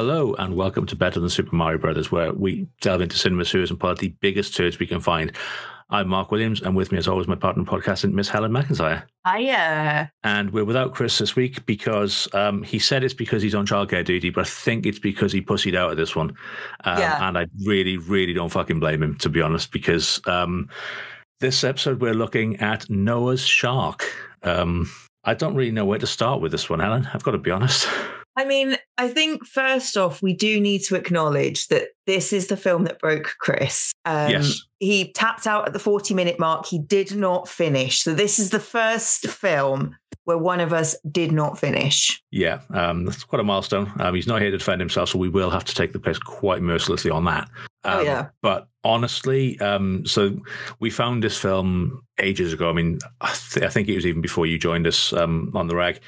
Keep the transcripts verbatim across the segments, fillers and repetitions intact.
Hello and welcome to Better Than Super Mario Brothers, where we delve into cinema series and pull out the biggest turds we can find. I'm Mark Williams, and with me, as always, my partner in podcasting, Miss Helen McIntyre. Hiya. And we're without Chris this week because um, he said it's because he's on childcare duty, but I think it's because he pussied out of this one. Um, yeah. And I really, really don't fucking blame him, to be honest, because um, this episode we're looking at Noah's Shark. Um, I don't really know where to start with this one, Helen. I've got to be honest. I mean, I think first off, we do need to acknowledge that this is the film that broke Chris. Um, yes. He tapped out at the forty minute mark. He did not finish. So this is the first film where one of us did not finish. Yeah, um, that's quite a milestone. Um, he's not here to defend himself, so we will have to take the piss quite mercilessly on that. Um, oh, yeah. But honestly, um, so we found this film ages ago. I mean, I, th- I think it was even before you joined us um, on the rag.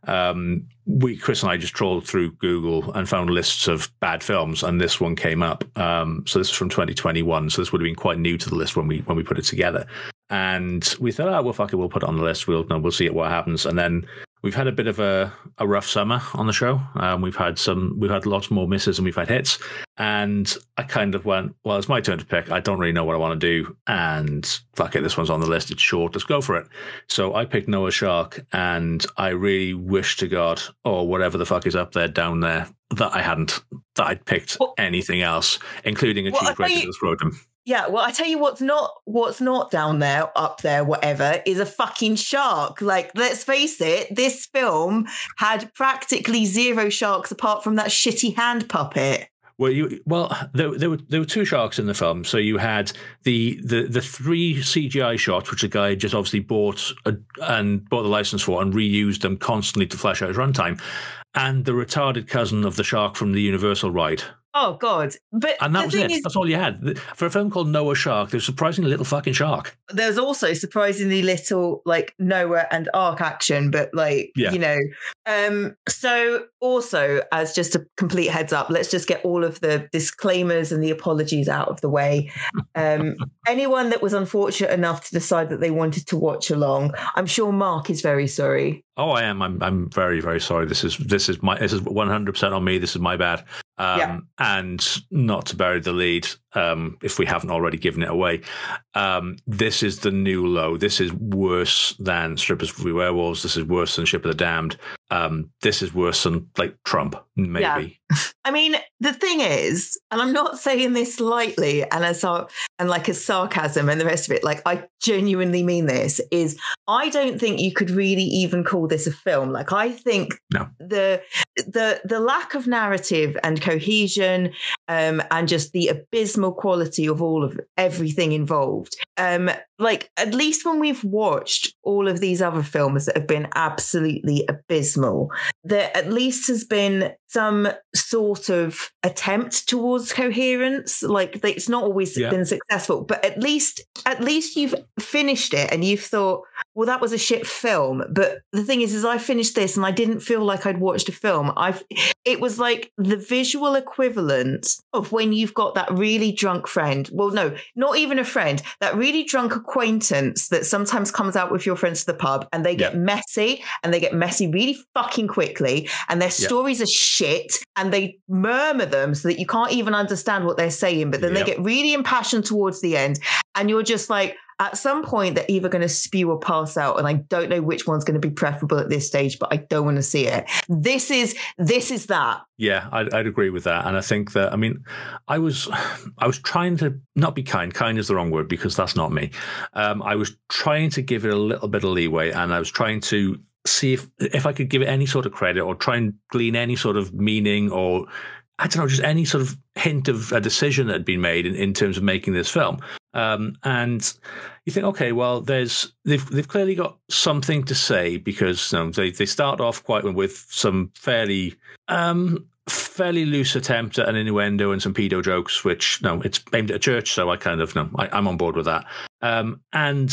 Um, we, Chris and I just trawled through Google and found lists of bad films, and this one came up. Um, so this is from twenty twenty-one, so this would have been quite new to the list when we when we put it together. And we thought, oh, well, fuck it, we'll put it on the list. We'll no, we'll see what happens. And then we've had a bit of a, a rough summer on the show. Um, we've had some, we've had lots more misses and we've had hits. And I kind of went, well, it's my turn to pick. I don't really know what I want to do. And fuck it, this one's on the list. It's short. Let's go for it. So I picked Noah's Shark, and I really wish to God, or whatever the fuck is up there, down there, that I hadn't, that I'd picked well, anything else, including a well, cheap regular scrotum. Yeah, well, I tell you what's not what's not down there, up there, whatever, is a fucking shark. Like, let's face it, this film had practically zero sharks apart from that shitty hand puppet. Well, you well there, there were there were two sharks in the film. So you had the the the three C G I shots, which a guy just obviously bought a, and bought the license for and reused them constantly to flesh out his runtime, and the retarded cousin of the shark from the Universal ride. Oh, God. But and that was it. Is, That's all you had. For a film called Noah's Shark, there's surprisingly little fucking shark. There's also surprisingly little, like, Noah and Ark action, but, like, yeah. you know. Um, so, also, as just a complete heads up, let's just get all of the disclaimers and the apologies out of the way. Um, anyone that was unfortunate enough to decide that they wanted to watch along, I'm sure Mark is very sorry. Oh, I am. I'm. I'm very, very sorry. This is. This is my. This is one hundred percent on me. This is my bad. Um, yeah. And not to bury the lead, um, if we haven't already given it away, um, this is the new low. This is worse than Strippers for Werewolves. This is worse than Ship of the Damned. Um, this is worse than, like, Trump, maybe. Yeah. I mean, the thing is, and I'm not saying this lightly and as and like a sarcasm and the rest of it, like, I genuinely mean this, is I don't think you could really even call this a film. Like, I think no. the the the lack of narrative and cohesion um, and just the abysmal quality of all of everything involved. Um, like, at least when we've watched all of these other films that have been absolutely abysmal, there at least has been some sort of attempt towards coherence. Like, it's not always yeah. been successful, but at least at least you've finished it and you've thought, well, that was a shit film. But the thing is, is I finished this and I didn't feel like I'd watched a film. I've it was like the visual equivalent of when you've got that really drunk friend. Well, no, not even a friend, that really drunk acquaintance that sometimes comes out with your friends to the pub, and they get yeah. messy and they get messy really fucking quickly, and their yeah. stories are shit, and they murmur them so that you can't even understand what they're saying, but then yep. they get really impassioned towards the end, and you're just like, at some point they're either going to spew or pass out, and I don't know which one's going to be preferable at this stage, but I don't want to see it. This is this is that. Yeah, I'd, I'd agree with that, and I think that, I mean, I was I was trying to not be kind. Kind is the wrong word because that's not me. Um, I was trying to give it a little bit of leeway, and I was trying to see if if I could give it any sort of credit or try and glean any sort of meaning, or I don't know, just any sort of hint of a decision that had been made in, in terms of making this film. Um, and you think, okay, well, there's they've they've clearly got something to say, because you know, they they start off quite with some fairly um, fairly loose attempt at an innuendo and some pedo jokes, which no, it's aimed at a church, so I kind of no, I, I'm on board with that. Um, and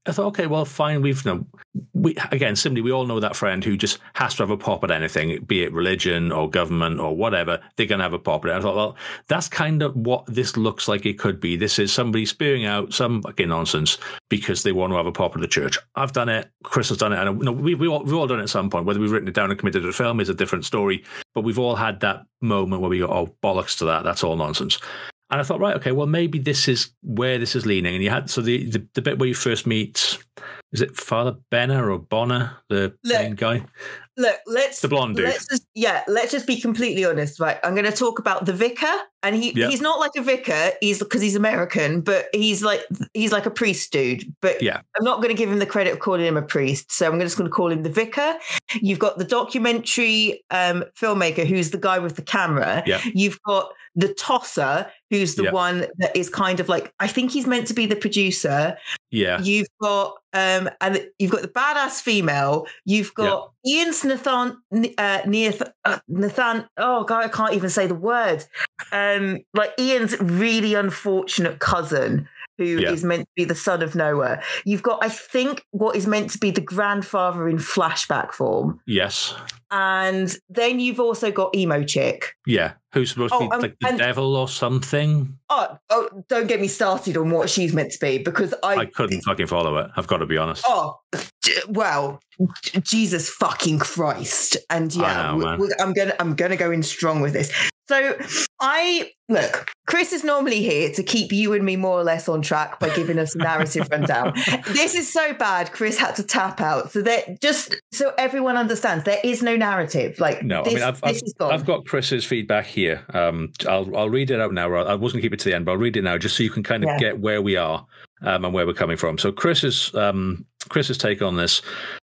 I thought, okay, well, fine. We've, you know, we, again, simply, we all know that friend who just has to have a pop at anything, be it religion or government or whatever. They're going to have a pop at it. I thought, well, that's kind of what this looks like it could be. This is somebody spewing out some fucking nonsense because they want to have a pop at the church. I've done it. Chris has done it. And you know, we, we all, we've all done it at some point. Whether we've written it down and committed to the film is a different story. But we've all had that moment where we go, oh, bollocks to that. That's all nonsense. And I thought, right, okay, well, maybe this is where this is leaning. And you had, so the, the, the bit where you first meet, is it Father Benner or Bonner, the look, main guy? Look, let's... The blonde dude. Let's just, yeah, let's just be completely honest, right? I'm going to talk about the vicar. And he yep. he's not like a vicar, he's because he's American, but he's like he's like a priest dude. But yeah. I'm not going to give him the credit of calling him a priest. So I'm just going to call him the vicar. You've got the documentary um, filmmaker, who's the guy with the camera. Yep. You've got the tosser, who's the yep. one that is kind of like, I think he's meant to be the producer. Yeah. You've got um, and you've got the badass female. You've got yep. Ian's Nathan, uh, Nathan, uh, Nathan. Oh God, I can't even say the word. Um, like Ian's really unfortunate cousin, who yeah. is meant to be the son of Noah. You've got, I think, what is meant to be the grandfather in flashback form. Yes. And then you've also got Emo Chick. Yeah, who's supposed oh, to be um, like the and, devil or something. Oh, oh, don't get me started on what she's meant to be, because I... I couldn't fucking follow it, I've got to be honest. Oh, well, Jesus fucking Christ. And yeah, know, we, we, I'm going to I'm gonna go in strong with this. So I, look, Chris is normally here to keep you and me more or less on track by giving us a narrative rundown. This is so bad, Chris had to tap out. So that just so everyone understands, there is no narrative. Like, no, this, I mean, I've, this I've, is gone. I've got Chris's feedback here. Um, I'll, I'll read it out now. I wasn't keep it to the end, but I'll read it now just so you can kind of yeah. get where we are um, and where we're coming from. So Chris's, um, Chris's take on this.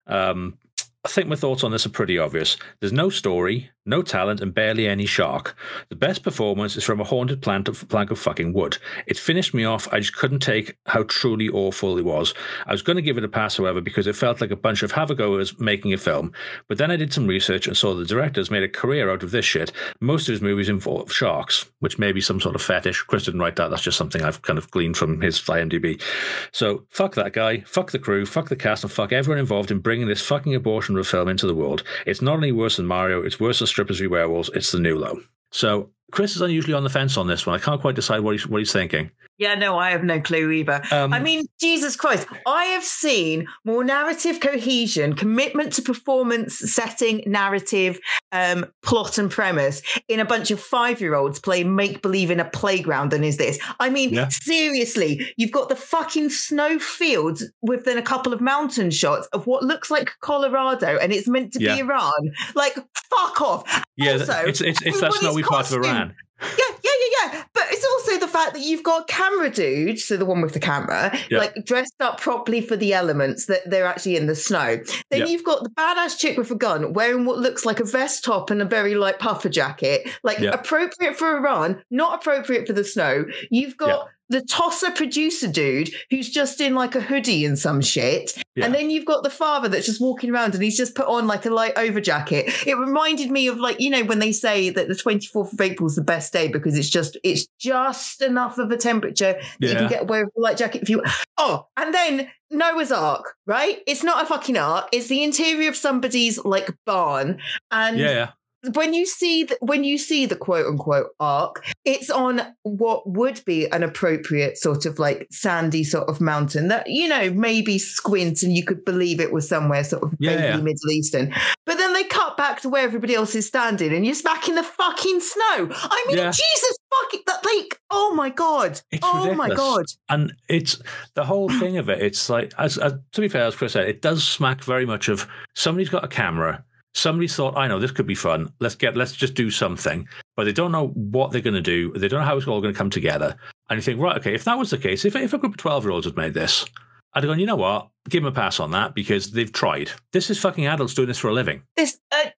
Um, I think my thoughts on this are pretty obvious. There's no story, no talent, and barely any shark. The best performance is from a haunted plant of, plank of fucking wood. It finished me off. I just couldn't take how truly awful it was. I was going to give it a pass, however, because it felt like a bunch of have-a-goers making a film. But then I did some research and saw the director's made a career out of this shit. Most of his movies involve sharks, which may be some sort of fetish. Chris didn't write that. That's just something I've kind of gleaned from his IMDb. So fuck that guy, fuck the crew, fuck the cast, and fuck everyone involved in bringing this fucking abortion of a film into the world. It's not only worse than Mario, it's worse than Strippers v Werewolves. It's the new low. So Chris is unusually on the fence on this one. I can't quite decide what he's, what he's thinking. Yeah, no, I have no clue either. Um, I mean, Jesus Christ, I have seen more narrative cohesion, commitment to performance, setting, narrative, um, plot and premise in a bunch of five-year-olds playing make-believe in a playground than is this. I mean, yeah. seriously, you've got the fucking snow fields with then a couple of mountain shots of what looks like Colorado, and it's meant to yeah. be Iran. Like, fuck off. Yeah, also, it's, it's, it's that snowy part of Iran. Yeah, yeah, yeah, yeah. But it's also the fact that you've got camera dude, so the one with the camera, yep. like dressed up properly for the elements, that they're actually in the snow. Then yep. you've got the badass chick with a gun wearing what looks like a vest top and a very light puffer jacket, like yep. appropriate for Iran, not appropriate for the snow. You've got yep. the tosser producer dude who's just in like a hoodie and some shit. Yeah. And then you've got the father that's just walking around and he's just put on like a light over jacket. It reminded me of, like, you know, when they say that the twenty-fourth of April is the best day because it's just, it's just enough of a temperature that yeah. you can get away with a light jacket if you, oh, and then Noah's Ark, right? It's not a fucking ark. It's the interior of somebody's like barn. And yeah, yeah. When you see the, when you see the quote unquote ark, it's on what would be an appropriate sort of like sandy sort of mountain that, you know, maybe squint and you could believe it was somewhere sort of yeah, maybe yeah. Middle Eastern. But then they cut back to where everybody else is standing and you're back in the fucking snow. I mean, yeah. Jesus fucking, that, like, oh my God. It's oh ridiculous. my God. And it's the whole thing of it. It's like, as, as to be fair, as Chris said, it does smack very much of somebody's got a camera. Somebody thought, I know, this could be fun. Let's get, let's just do something. But they don't know what they're going to do. They don't know how it's all going to come together. And you think, right, okay, if that was the case, if, if a group of twelve-year-olds had made this, I'd have gone, you know what? Give them a pass on that because they've tried. This is fucking adults doing this for a living. This, uh,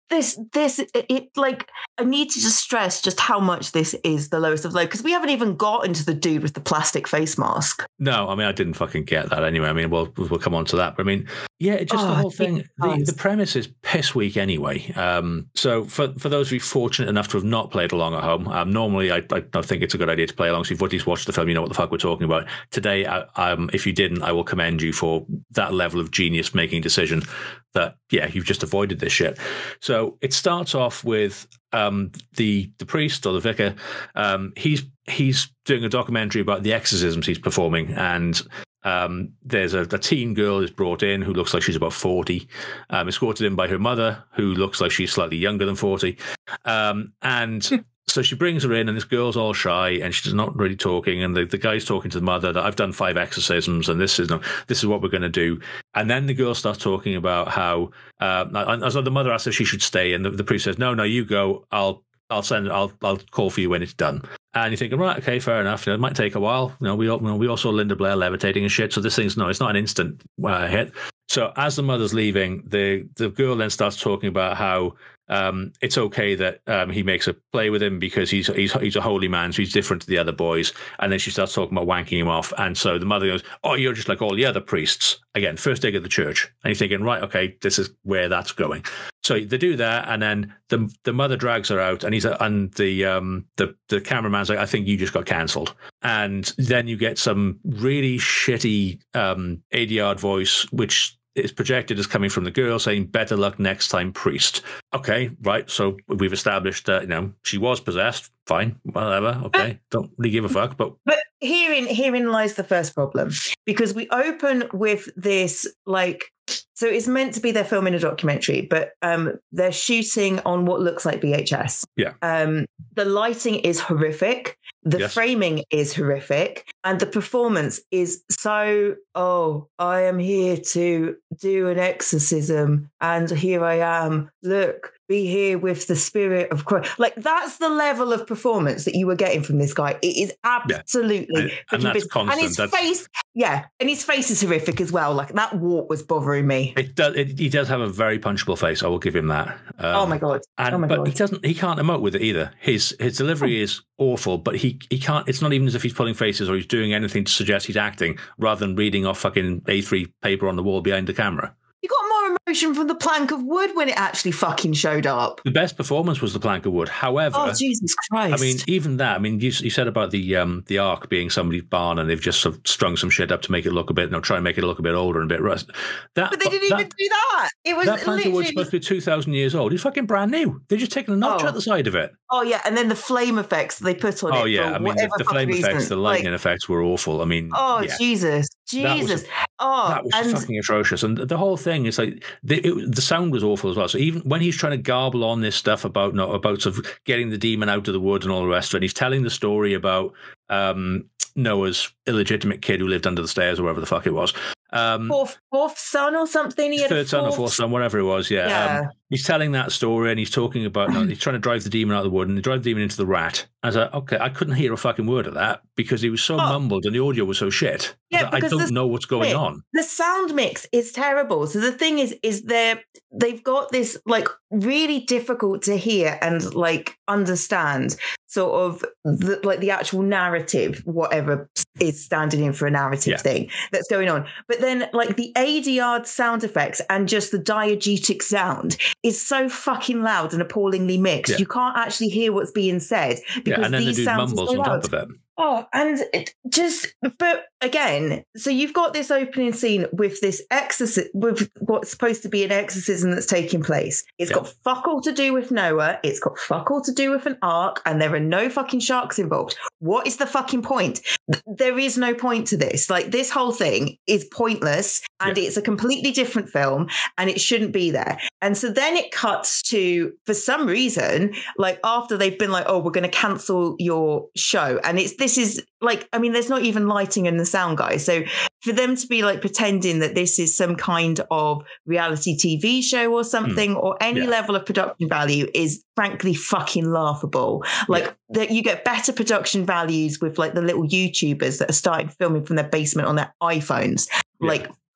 this, this, it, it like, I need to just stress just how much this is the lowest of low, because we haven't even got into the dude with the plastic face mask. No, I mean, I didn't fucking get that anyway. I mean, we'll, we'll come on to that. But I mean, yeah, just oh, the whole thing, the, the premise is piss weak anyway. Um, so for, for those of you fortunate enough to have not played along at home, um, normally I, I don't think it's a good idea to play along. So if you've at least watched the film, you know what the fuck we're talking about. Today, I, um, if you didn't, I will commend you for that level of genius making decision that, yeah, you've just avoided this shit. So it starts off with um, the the priest or the vicar. Um, he's he's doing a documentary about the exorcisms he's performing, and um, there's a, a teen girl is brought in who looks like she's about forty, um, escorted in by her mother, who looks like she's slightly younger than forty, um, and. So she brings her in, and this girl's all shy, and she's not really talking. And the, the guy's talking to the mother that I've done five exorcisms, and this is no, this is what we're going to do. And then the girl starts talking about how, uh, and so the mother asks if she should stay, and the, the priest says, "No, no, you go. I'll, I'll send, I'll, I'll call for you when it's done." And you're thinking, right, okay, fair enough. You know, it might take a while. You know, we all, you know, we all saw Linda Blair levitating and shit. So this thing's no, it's not an instant uh, hit. So as the mother's leaving, the the girl then starts talking about how um, it's okay that um, he makes a play with him because he's he's he's a holy man, so he's different to the other boys. And then she starts talking about wanking him off. And so the mother goes, "Oh, you're just like all the other priests." Again, first dig at the church. And you're thinking, right, okay, this is where that's going. So they do that, and then the the mother drags her out, and he's and the um the the cameraman's like, "I think you just got cancelled." And then you get some really shitty um A D R voice, which is projected as coming from the girl saying, "Better luck next time, priest." Okay, right. So we've established that, you know, she was possessed. Fine, whatever. Okay, don't really give a fuck. But but herein herein lies the first problem, because we open with this like. So it's meant to be they're filming a documentary, but um, they're shooting on what looks like V H S. Yeah. Um, the lighting is horrific. The yes. framing is horrific. And the performance is so, oh, I am here to do an exorcism. And here I am. Look, be here with the spirit of Christ. Like, that's the level of performance that you were getting from this guy. It is absolutely. Yeah. And, and that's constant. And his that's... face, yeah. And his face is horrific as well. Like, that wart was bothering me. It does. It, he does have a very punchable face. I will give him that. Um, oh my god! And, oh my but god! he doesn't. He can't emote with it either. His his delivery oh. is awful. But he he can't. It's not even as if he's pulling faces or he's doing anything to suggest he's acting, rather than reading off fucking A three paper on the wall behind the camera. You got more emotion from the plank of wood when it actually fucking showed up. The best performance was the plank of wood. However, oh Jesus Christ! I mean, even that. I mean, you, you said about the um, the Ark being somebody's barn, and they've just sort of strung some shit up to make it look a bit, you know, try and make it look a bit older and a bit rust. That, but they didn't that, even do that. It was that plank literally... of wood's supposed to be two thousand years old. It's fucking brand new. They're just taking a notch oh. out the side of it. Oh yeah, and then the flame effects they put on oh, it. Oh yeah, I mean the, the flame reason. effects, the lightning like, effects were awful. I mean, oh yeah. Jesus, Jesus, that was, oh, that was and... fucking atrocious. And the whole thing is like the, it, the sound was awful as well. So even when he's trying to garble on this stuff about no, about sort of getting the demon out of the wood and all the rest of it, he's telling the story about um, Noah's illegitimate kid who lived under the stairs or wherever the fuck it was. Um, fourth, fourth son or something. He had third son or fourth son, whatever it was. Yeah, yeah. Um, he's telling that story, and he's talking about. No, he's trying to drive the demon out of the wood, and they drive the demon into the rat. I was like, okay, I couldn't hear a fucking word of that because he was so oh. mumbled, and the audio was so shit. Yeah, I, I don't know what's going on. The sound mix is terrible. So the thing is, is they're they've got this like really difficult to hear and like understand sort of the, like the actual narrative, whatever is standing in for a narrative yeah. thing that's going on. But then like the A D R sound effects and just the diegetic sound is so fucking loud and appallingly mixed. Yeah. You can't actually hear what's being said because yeah, and then these the dude sounds mumbles are so on loud. top of it. Oh, and it just, but again, so you've got this opening scene with this exorcism, with what's supposed to be an exorcism that's taking place. It's yeah. got fuck all to do with Noah. It's got fuck all to do with an ark, and there are no fucking sharks involved. What is the fucking point? There is no point to this. Like, this whole thing is pointless, and yeah. it's a completely different film, and it shouldn't be there. And so then it cuts to, for some reason, like after they've been like, oh, we're going to cancel your show. And it's, this is like, I mean, there's not even lighting in the sound, guys. So for them to be like pretending that this is some kind of reality T V show or something, mm. or any yeah. level of production value is frankly fucking laughable. Like yeah. that you get better production values with like the little YouTubers that are starting filming from their basement on their iPhones. Yeah. Like,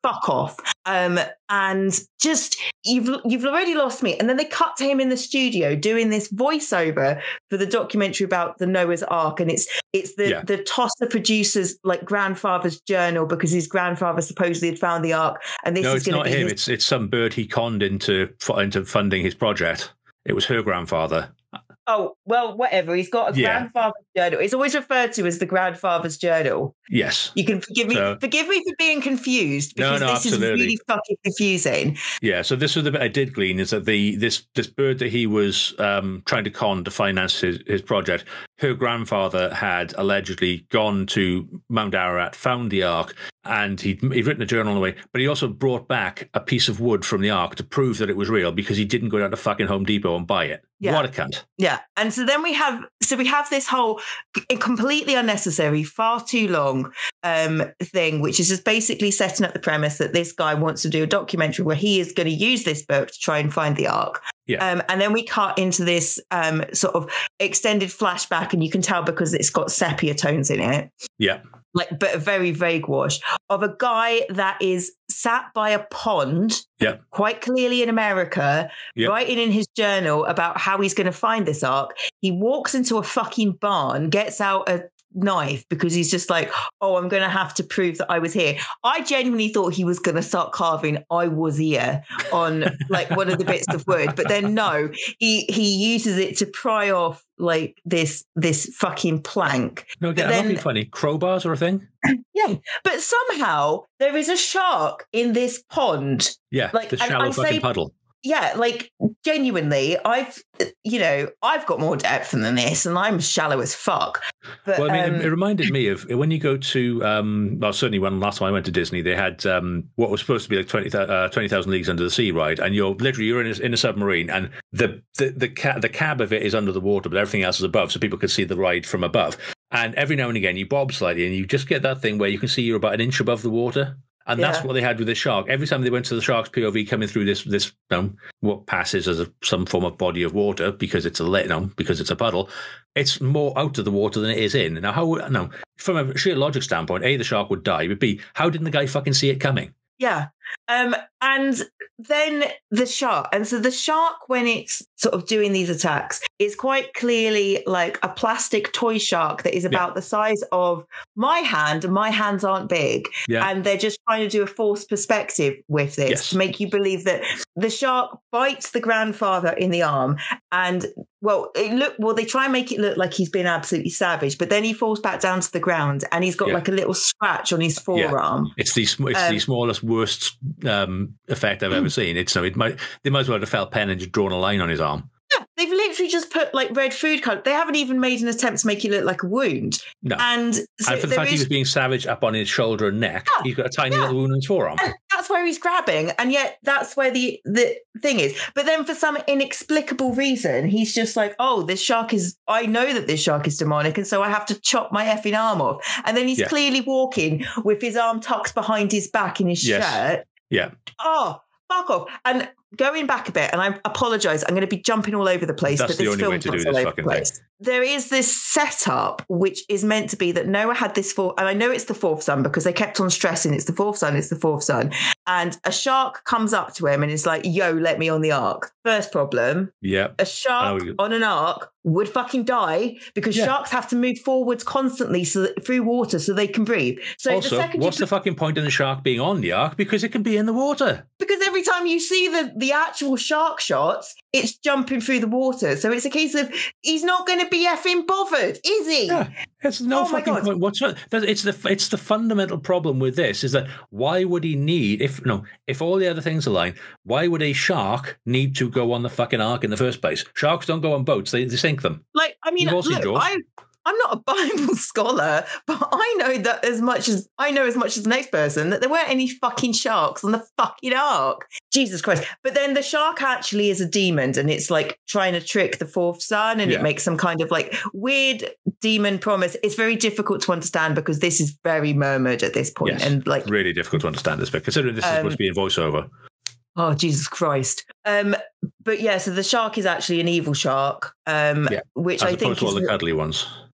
fuck off. Um, and just you've you've already lost me. And then they cut to him in the studio doing this voiceover for the documentary about the Noah's Ark, and it's it's the yeah. the Tosser producer's like grandfather's journal because his grandfather supposedly had found the Ark. And this no, is it's not be him. His- it's it's some bird he conned into into funding his project. It was her grandfather. Oh, well, whatever. He's got a yeah. grandfather's journal. It's always referred to as the grandfather's journal. Yes. You can forgive me so, forgive me for being confused because no, no, this absolutely. is really fucking confusing. Yeah, so this was the bit I did glean is that the this this bird that he was um, trying to con to finance his, his project, her grandfather had allegedly gone to Mount Ararat, found the Ark, and he'd, he'd written a journal on the way, but he also brought back a piece of wood from the Ark to prove that it was real because he didn't go down to fucking Home Depot and buy it. Yeah. What a cunt. Yeah. And so then we have so we have this whole completely unnecessary, far too long um, thing, which is just basically setting up the premise that this guy wants to do a documentary where he is going to use this book to try and find the Ark. Yeah. Um, and then we cut into this um, sort of extended flashback, and you can tell because it's got sepia tones in it. Yeah. Like, but a very vague wash of a guy that is sat by a pond, yep. quite clearly in America, yep. writing in his journal about how he's going to find this Ark. He walks into a fucking barn, gets out a knife because he's just like, oh, I'm going to have to prove that I was here. I genuinely thought he was going to start carving "I was here" on like one of the bits of wood, but then no, he he uses it to pry off like this this fucking plank. No, again, I'm not funny. Crowbars or a thing? Yeah, but somehow there is a shark in this pond. Yeah, like the shallow fucking say, puddle. Yeah, like genuinely, I've, you know, I've got more depth than this and I'm shallow as fuck. But, well, I mean, um, it, it reminded me of when you go to, um, well, certainly when last time I went to Disney, they had um, what was supposed to be like twenty thousand Leagues Under the Sea ride. And you're literally, you're in a, in a submarine and the, the, the, ca- the cab of it is under the water, but everything else is above. So people can see the ride from above. And every now and again you bob slightly and you just get that thing where you can see you're about an inch above the water. And yeah. that's what they had with the shark. Every time they went to the shark's P O V coming through this, this you know, what passes as a, some form of body of water because it's a you know, because it's a puddle, it's more out of the water than it is in. Now, how no, from a sheer logic standpoint, A, the shark would die, but B, how didn't the guy fucking see it coming? Yeah. Um, and then the shark. And so the shark, when it's sort of doing these attacks, is quite clearly like a plastic toy shark that is about yeah. the size of my hand, and my hands aren't big. Yeah. And they're just trying to do a false perspective with this yes. to make you believe that the shark bites the grandfather in the arm. And well, it look well, they try and make it look like he's been absolutely savage, but then he falls back down to the ground and he's got yeah. like a little scratch on his forearm. Yeah. It's the it's um, the smallest, worst um, effect I've ever seen. It's so it might they might as well have felt pen and just drawn a line on his arm. Yeah, they've literally just put like red food colour. They haven't even made an attempt to make it look like a wound. No. And, so and for the fact is, he was being savage up on his shoulder and neck, yeah, he's got a tiny yeah. little wound on his forearm. And that's where he's grabbing, and yet that's where the, the thing is. But then for some inexplicable reason, he's just like, oh, this shark is, I know that this shark is demonic, and so I have to chop my effing arm off. And then he's yeah. clearly walking with his arm tucked behind his back in his yes. shirt. Yeah. Oh, fuck off. And going back a bit, and I apologise, I'm going to be jumping all over the place. That's but the this only film way to do this fucking thing. There is this setup which is meant to be that Noah had this fourth, and I know it's the fourth son because they kept on stressing it's the fourth son, it's the fourth son. And a shark comes up to him and is like, yo, let me on the ark. First problem. Yeah. A shark on an ark would fucking die because yeah. sharks have to move forwards constantly so that, through water so they can breathe. So also, the second what's you, the fucking point in the shark being on the ark? Because it can be in the water. Because every time you see the, the actual shark shots, it's jumping through the water. So it's a case of he's not going to be effing bothered, is he? Yeah, it's no oh fucking point whatsoever. It's the it's the fundamental problem with this is that why would he need if no if all the other things align? Why would a shark need to go on the fucking ark in the first place? Sharks don't go on boats; they, they sink them. Like I mean, look, I. I'm not a Bible scholar, but I know that as much as I know as much as the next person that there weren't any fucking sharks on the fucking ark. Jesus Christ. But then the shark actually is a demon and it's like trying to trick the fourth son and yeah. it makes some kind of like weird demon promise. It's very difficult to understand because this is very murmured at this point. Yes, and like really difficult to understand this bit, considering this is um, supposed to be in voiceover. Oh, Jesus Christ. Um, but yeah, so the shark is actually an evil shark, um, yeah, which as I think opposed to all is the cuddly ones.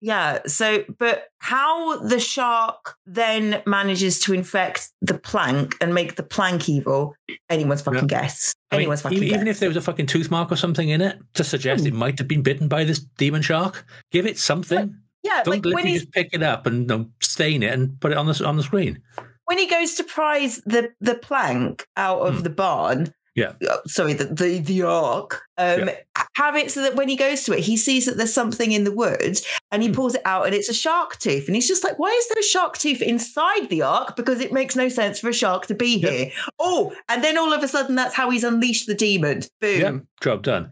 Yeah. So, but how the shark then manages to infect the plank and make the plank evil, anyone's fucking Yeah. guess. I Anyone's mean, fucking even, guess. even if there was a fucking tooth mark or something in it to suggest Hmm. it might have been bitten by this demon shark, give it something. But, yeah, Don't like when literally he's just pick it up and you know, stain it and put it on the on the screen. when he goes to prise the the plank out of Hmm. the barn. Yeah. uh, sorry, the the, the ark. Um, Yeah. have it so that when he goes to it, he sees that there's something in the woods, and he Hmm. pulls it out, and it's a shark tooth, and he's just like, "Why is there a shark tooth inside the ark? Because it makes no sense for a shark to be Yeah. here." Oh, and then all of a sudden, that's how he's unleashed the demon. Boom. Yeah, job done.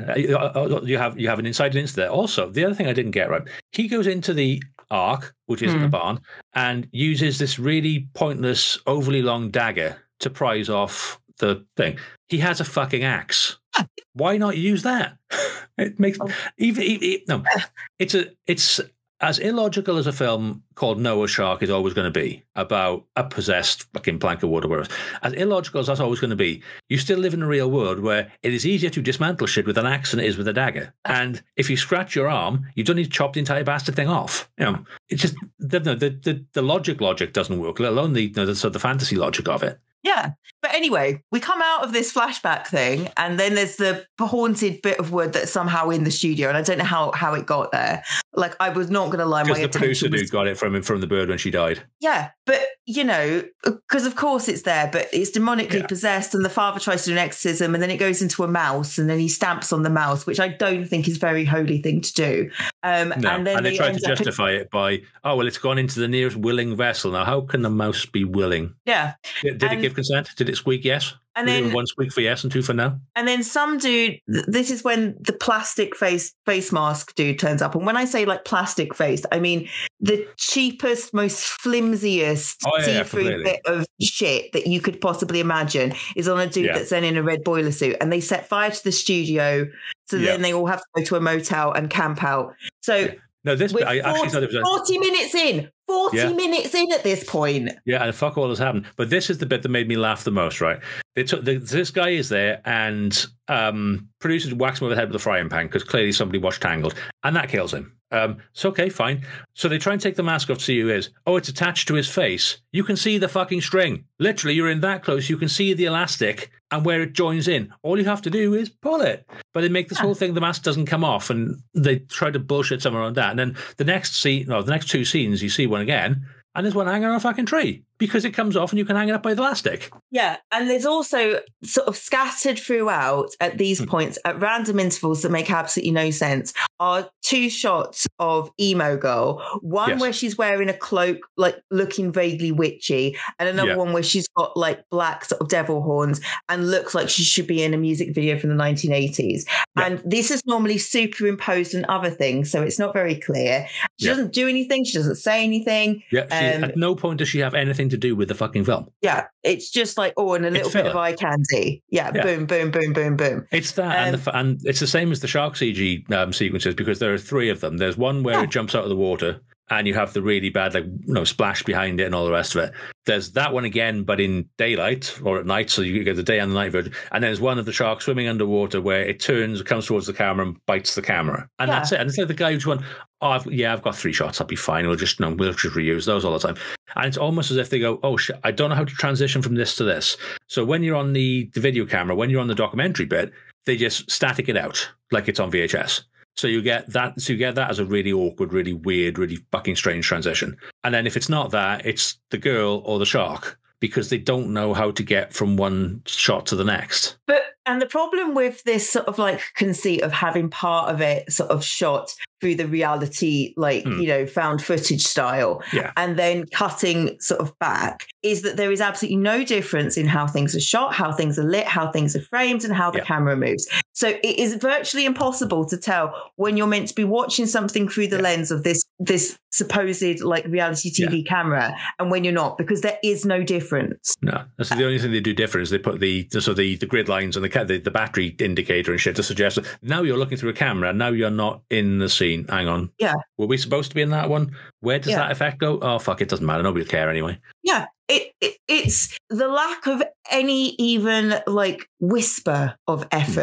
You have you have an inside into there. Also, the other thing I didn't get right, he goes into the ark, which is in the Hmm. barn, and uses this really pointless, overly long dagger to prise off the thing. He has a fucking axe. Why not use that? It makes Oh. even, even no. It's a it's as illogical as a film called Noah's Shark is always going to be about a possessed fucking plank of wood or whatever. As illogical as that's always going to be, you still live in a real world where it is easier to dismantle shit with an axe than it is with a dagger. And if you scratch your arm, you don't need to chop the entire bastard thing off. You know, it's just the the the, the logic logic doesn't work, let alone the, you know, the so the fantasy logic of it. Yeah. But anyway, we come out of this flashback thing, and then there's the haunted bit of wood that's somehow in the studio, and I don't know how how it got there. Like, I was not going to lie, my Because the producer attention was dude got it from from the bird when she died. Yeah, but you know, because of course it's there, but it's demonically Yeah. possessed, and the father tries to do an exorcism, and then it goes into a mouse, and then he stamps on the mouse, which I don't think is a very holy thing to do. Um, No, and then and they tried to end up- justify it by, oh well, it's gone into the nearest willing vessel. Now, how can the mouse be willing? yeah, Did, did it And- give consent? Did it squeak yes? and Was it then one squeak for yes and two for no? and then some dude. th- This is when the plastic face face mask dude turns up, and when I say like plastic face, I mean the cheapest, most flimsiest Oh, yeah, yeah, see-through completely. bit of shit that you could possibly imagine is on a dude Yeah. that's then in a red boiler suit, and they set fire to the studio, so Yeah. then they all have to go to a motel and camp out. So Yeah. No, this we're I actually forty, thought it was a, forty minutes in, forty Yeah. minutes in at this point. yeah, and fuck all has happened. But this is the bit that made me laugh the most, right? They took the, this guy is there, and um, producers whacks him over the head with a frying pan because clearly somebody watched Tangled, and that kills him. Um, it's okay, fine. So they try and take the mask off to see who it is. Oh, it's attached to his face. You can see the fucking string. Literally, you're in that close. You can see the elastic and where it joins in. All you have to do is pull it. But they make this whole thing, the mask doesn't come off, and they try to bullshit somewhere on that. And then the next scene, no, the next two scenes, you see one again, and there's one hanging on a fucking tree because it comes off and you can hang it up by the elastic. Yeah, and there's also sort of scattered throughout at these Hmm. points at random intervals that make absolutely no sense are two shots of emo girl. One Yes. where she's wearing a cloak, like looking vaguely witchy, and another Yeah. one where she's got like black sort of devil horns and looks like she should be in a music video from the nineteen eighties. Yeah. And this is normally superimposed on other things, so it's not very clear. She Yeah. doesn't do anything. She doesn't say anything. Yeah, she, Um, at no point does she have anything to do with the fucking film. Yeah, it's just like, oh, and a little bit of filler. eye candy. Yeah, Yeah. boom, boom, boom, boom, boom. It's that, and, Um, the, f- and it's the same as the shark C G um, sequences because there are three of them. There's one where Yeah. it jumps out of the water, and you have the really bad, like, you know, splash behind it and all the rest of it. There's that one again, but in daylight or at night, so you get the day and the night version. And then there's one of the sharks swimming underwater where it turns, comes towards the camera, and bites the camera, and Yeah. that's it. And it's like the guy who's went, "Oh, I've, yeah, I've got three shots. I'll be fine. We'll just, no, we'll just reuse those all the time." And it's almost as if they go, "Oh shit, I don't know how to transition from this to this." So when you're on the, the video camera, when you're on the documentary bit, they just static it out like it's on V H S. So you get that. So you get that as a really awkward, really weird, really fucking strange transition. And then if it's not that, it's the girl or the shark because they don't know how to get from one shot to the next. But and the problem with this sort of like conceit of having part of it sort of shot through the reality, like, Hmm. you know, found footage style, Yeah. and then cutting sort of back, is that there is absolutely no difference in how things are shot, how things are lit, how things are framed, and how the Yeah. camera moves. So it is virtually impossible to tell when you're meant to be watching something through the Yeah. lens of this this supposed like reality T V camera, and when you're not, because there is no difference. No, that's the only thing they do different is they put the the- so the, the grid lines and the, ca- the the battery indicator and shit to suggest that now you're looking through a camera. Now you're not in the scene. Hang on. Yeah. Were we supposed to be in that one? Where does Yeah. that effect go? Oh fuck! It doesn't matter. Nobody will care anyway. Yeah, it, it it's the lack of any even like whisper of effort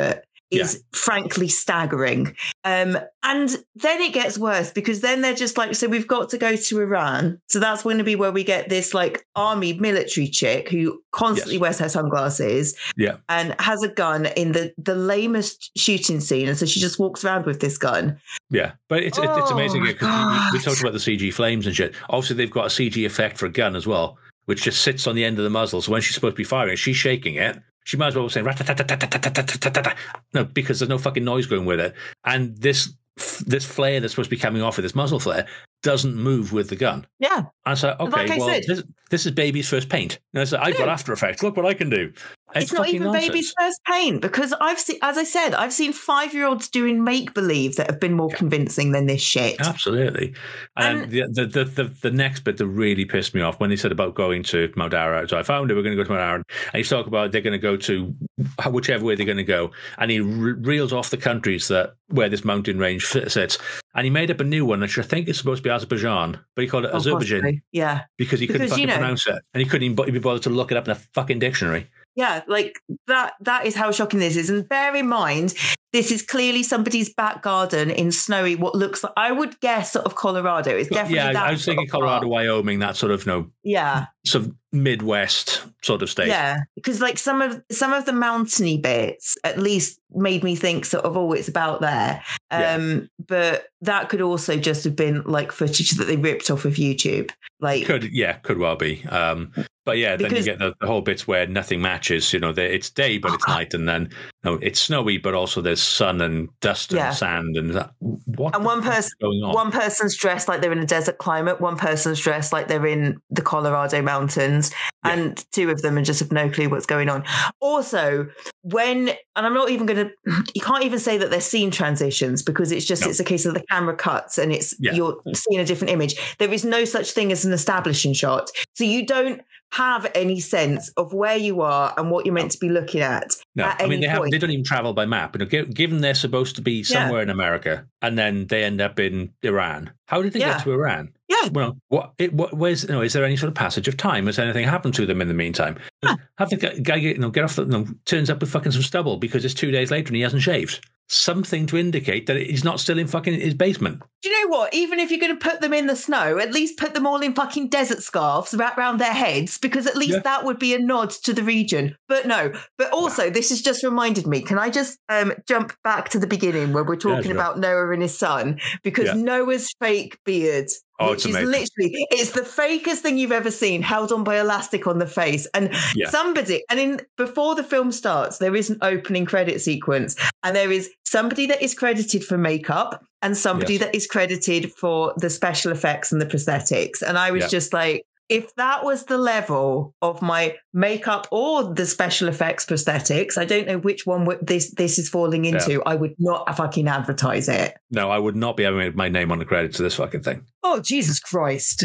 is Yeah. frankly staggering. Um, and then it gets worse because then they're just like, so we've got to go to Iran. So that's going to be where we get this like army military chick who constantly Yes. wears her sunglasses Yeah. and has a gun in the, the lamest shooting scene. And so she just walks around with this gun. Yeah, but it's it's, it's Oh, amazing because we, we God. talked about the C G flames and shit. Obviously, they've got a C G effect for a gun as well, which just sits on the end of the muzzle. So when she's supposed to be firing, she's shaking it. She might as well be saying "rat-tat-tat-tat-tat-tat-tat-tat-tat-tat." No, because there's no fucking noise going with it. And this this flare that's supposed to be coming off of this muzzle flare doesn't move with the gun. Yeah. And so, okay, Like I well, said- this, this is baby's first paint. And I said, I've got Yeah. After Effects. Look what I can do. It's, It's, not fucking even nonsense. baby's first paint because I've seen, as I said, I've seen five-year-olds doing make-believe that have been more convincing than this shit. Absolutely. And, And- the, the, the, the, the next bit that really pissed me off when they said about going to Maudara. So I found they were going to go to Maudara, and he's talking about they're going to go to whichever way they're going to go. And he re- reels off the countries that where this mountain range sits. And he made up a new one, which I think is supposed to be Azerbaijan, but he called it Oh, Azerbaijan possibly. Yeah. because he couldn't Because, fucking you know- pronounce it. And he couldn't even bo- be bothered to look it up in a fucking dictionary. Yeah, like that that is how shocking this is. And bear in mind, this is clearly somebody's back garden in snowy, what looks like, I would guess, sort of Colorado. It's definitely Yeah, that I was sort thinking of Colorado, part. Wyoming, that sort of, you know, Yeah. sort of Midwest sort of state. Yeah, because like some of some of the mountainy bits at least made me think sort of, oh, it's about there. Yeah. Um, but that could also just have been like footage that they ripped off of YouTube. Like, Could yeah, could well be. Um, but yeah, then Because- you get the, the whole bits where nothing matches. You know, they, it's day but it's night, and then you know, it's snowy, but also there's sun and dust and Yeah. sand and that. What and the one fuck person, is going on? one person's dressed like they're in a desert climate. One person's dressed like they're in the Colorado mountains, Yeah. and two of them are just have no clue what's going on. Also, when and I'm not even going to, you can't even say that they're scene transitions because it's just No. it's a case of the camera cuts and it's Yeah. you're seeing a different image. There is no such thing as an establishing shot, so you don't have any sense of where you are and what you're meant to be looking at. No, at I mean any they have point. they don't even travel by map. You know, gi- given they're supposed to be somewhere in America, and then they end up in Iran. How did they Yeah. get to Iran? Yeah. Well, what? It, what? Where's? You know, is there any sort of passage of time? Has anything happened to them in the meantime? Yeah. Have the guy, guy get, you know, get off the? You know, turns up with fucking some stubble because it's two days later and he hasn't shaved. Something to indicate that he's not still in fucking his basement. Do you know what? Even if you're going to put them in the snow, at least put them all in fucking desert scarves wrapped around their heads, because at least Yeah. that would be a nod to the region. But no, but also this has just reminded me. Can I just um, jump back to the beginning where we're talking sure. about Noah and his son? Because Yeah. Noah's fake beard, Oh, which it's is amazing. literally, it's the fakest thing you've ever seen, held on by elastic on the face. And Yeah. somebody, and in before the film starts, there is an opening credit sequence, and there is somebody that is credited for makeup and somebody Yes. that is credited for the special effects and the prosthetics. And I was Yeah. just like, if that was the level of my makeup or the special effects prosthetics, I don't know which one would this this is falling into. I would not fucking advertise it. No, I would not be having my name on the credits of this fucking thing. Oh, Jesus Christ.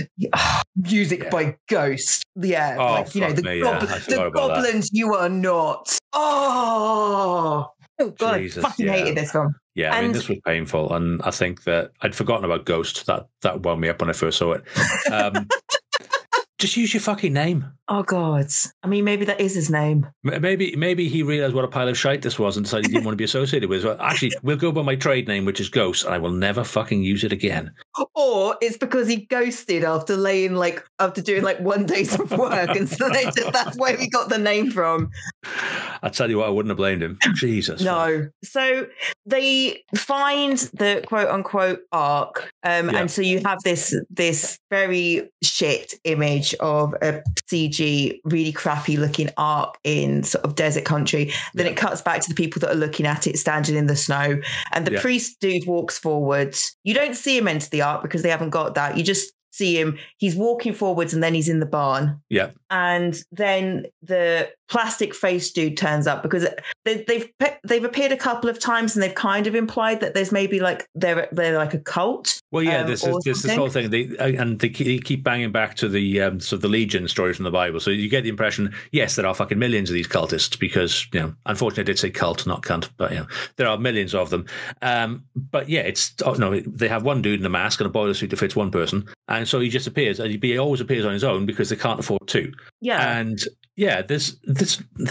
Music Yeah. by Ghost. Yeah. Oh, like, you know, fuck the, me, gob- yeah. I the forgot about that. goblins you are not. Oh. Oh, God, Jesus, I fucking yeah. hated this film. Yeah, I mean, And- this was painful, and I think that I'd forgotten about Ghost. That that wound me up when I first saw it. Um, just use your fucking name. Oh, God. I mean, maybe that is his name. M- Maybe maybe he realised what a pile of shite this was and decided he didn't want to be associated with it. Well, actually, we'll go by my trade name, which is Ghost, and I will never fucking use it again. Or it's because he ghosted after laying like after doing like one day's of work, and so they just, that's where we got the name from. I tell you what, I wouldn't have blamed him. Jesus. No, so they find the quote unquote ark, um, Yeah. and so you have this this very shit image of a C G, really crappy looking ark in sort of desert country. Then Yeah. it cuts back to the people that are looking at it standing in the snow, and the Yeah. priest dude walks forward. You don't see him enter the ark because they haven't got that. You just see him. He's walking forwards, and then he's in the barn. Yeah. And then the plastic face dude turns up because they, they've they've appeared a couple of times, and they've kind of implied that there's maybe like they're they're like a cult. Well, yeah, um, this or is this, this something. whole thing. They uh, and they keep, they keep banging back to the um, sort of the Legion stories from the Bible. So you get the impression, yes, there are fucking millions of these cultists because you know, unfortunately, I did say cult, not cunt, but you know, there are millions of them. Um, but yeah, it's oh, no, they have one dude in a mask and a boiler suit that fits one person, and so he just appears, and he always appears on his own because they can't afford two. Yeah. And yeah, this this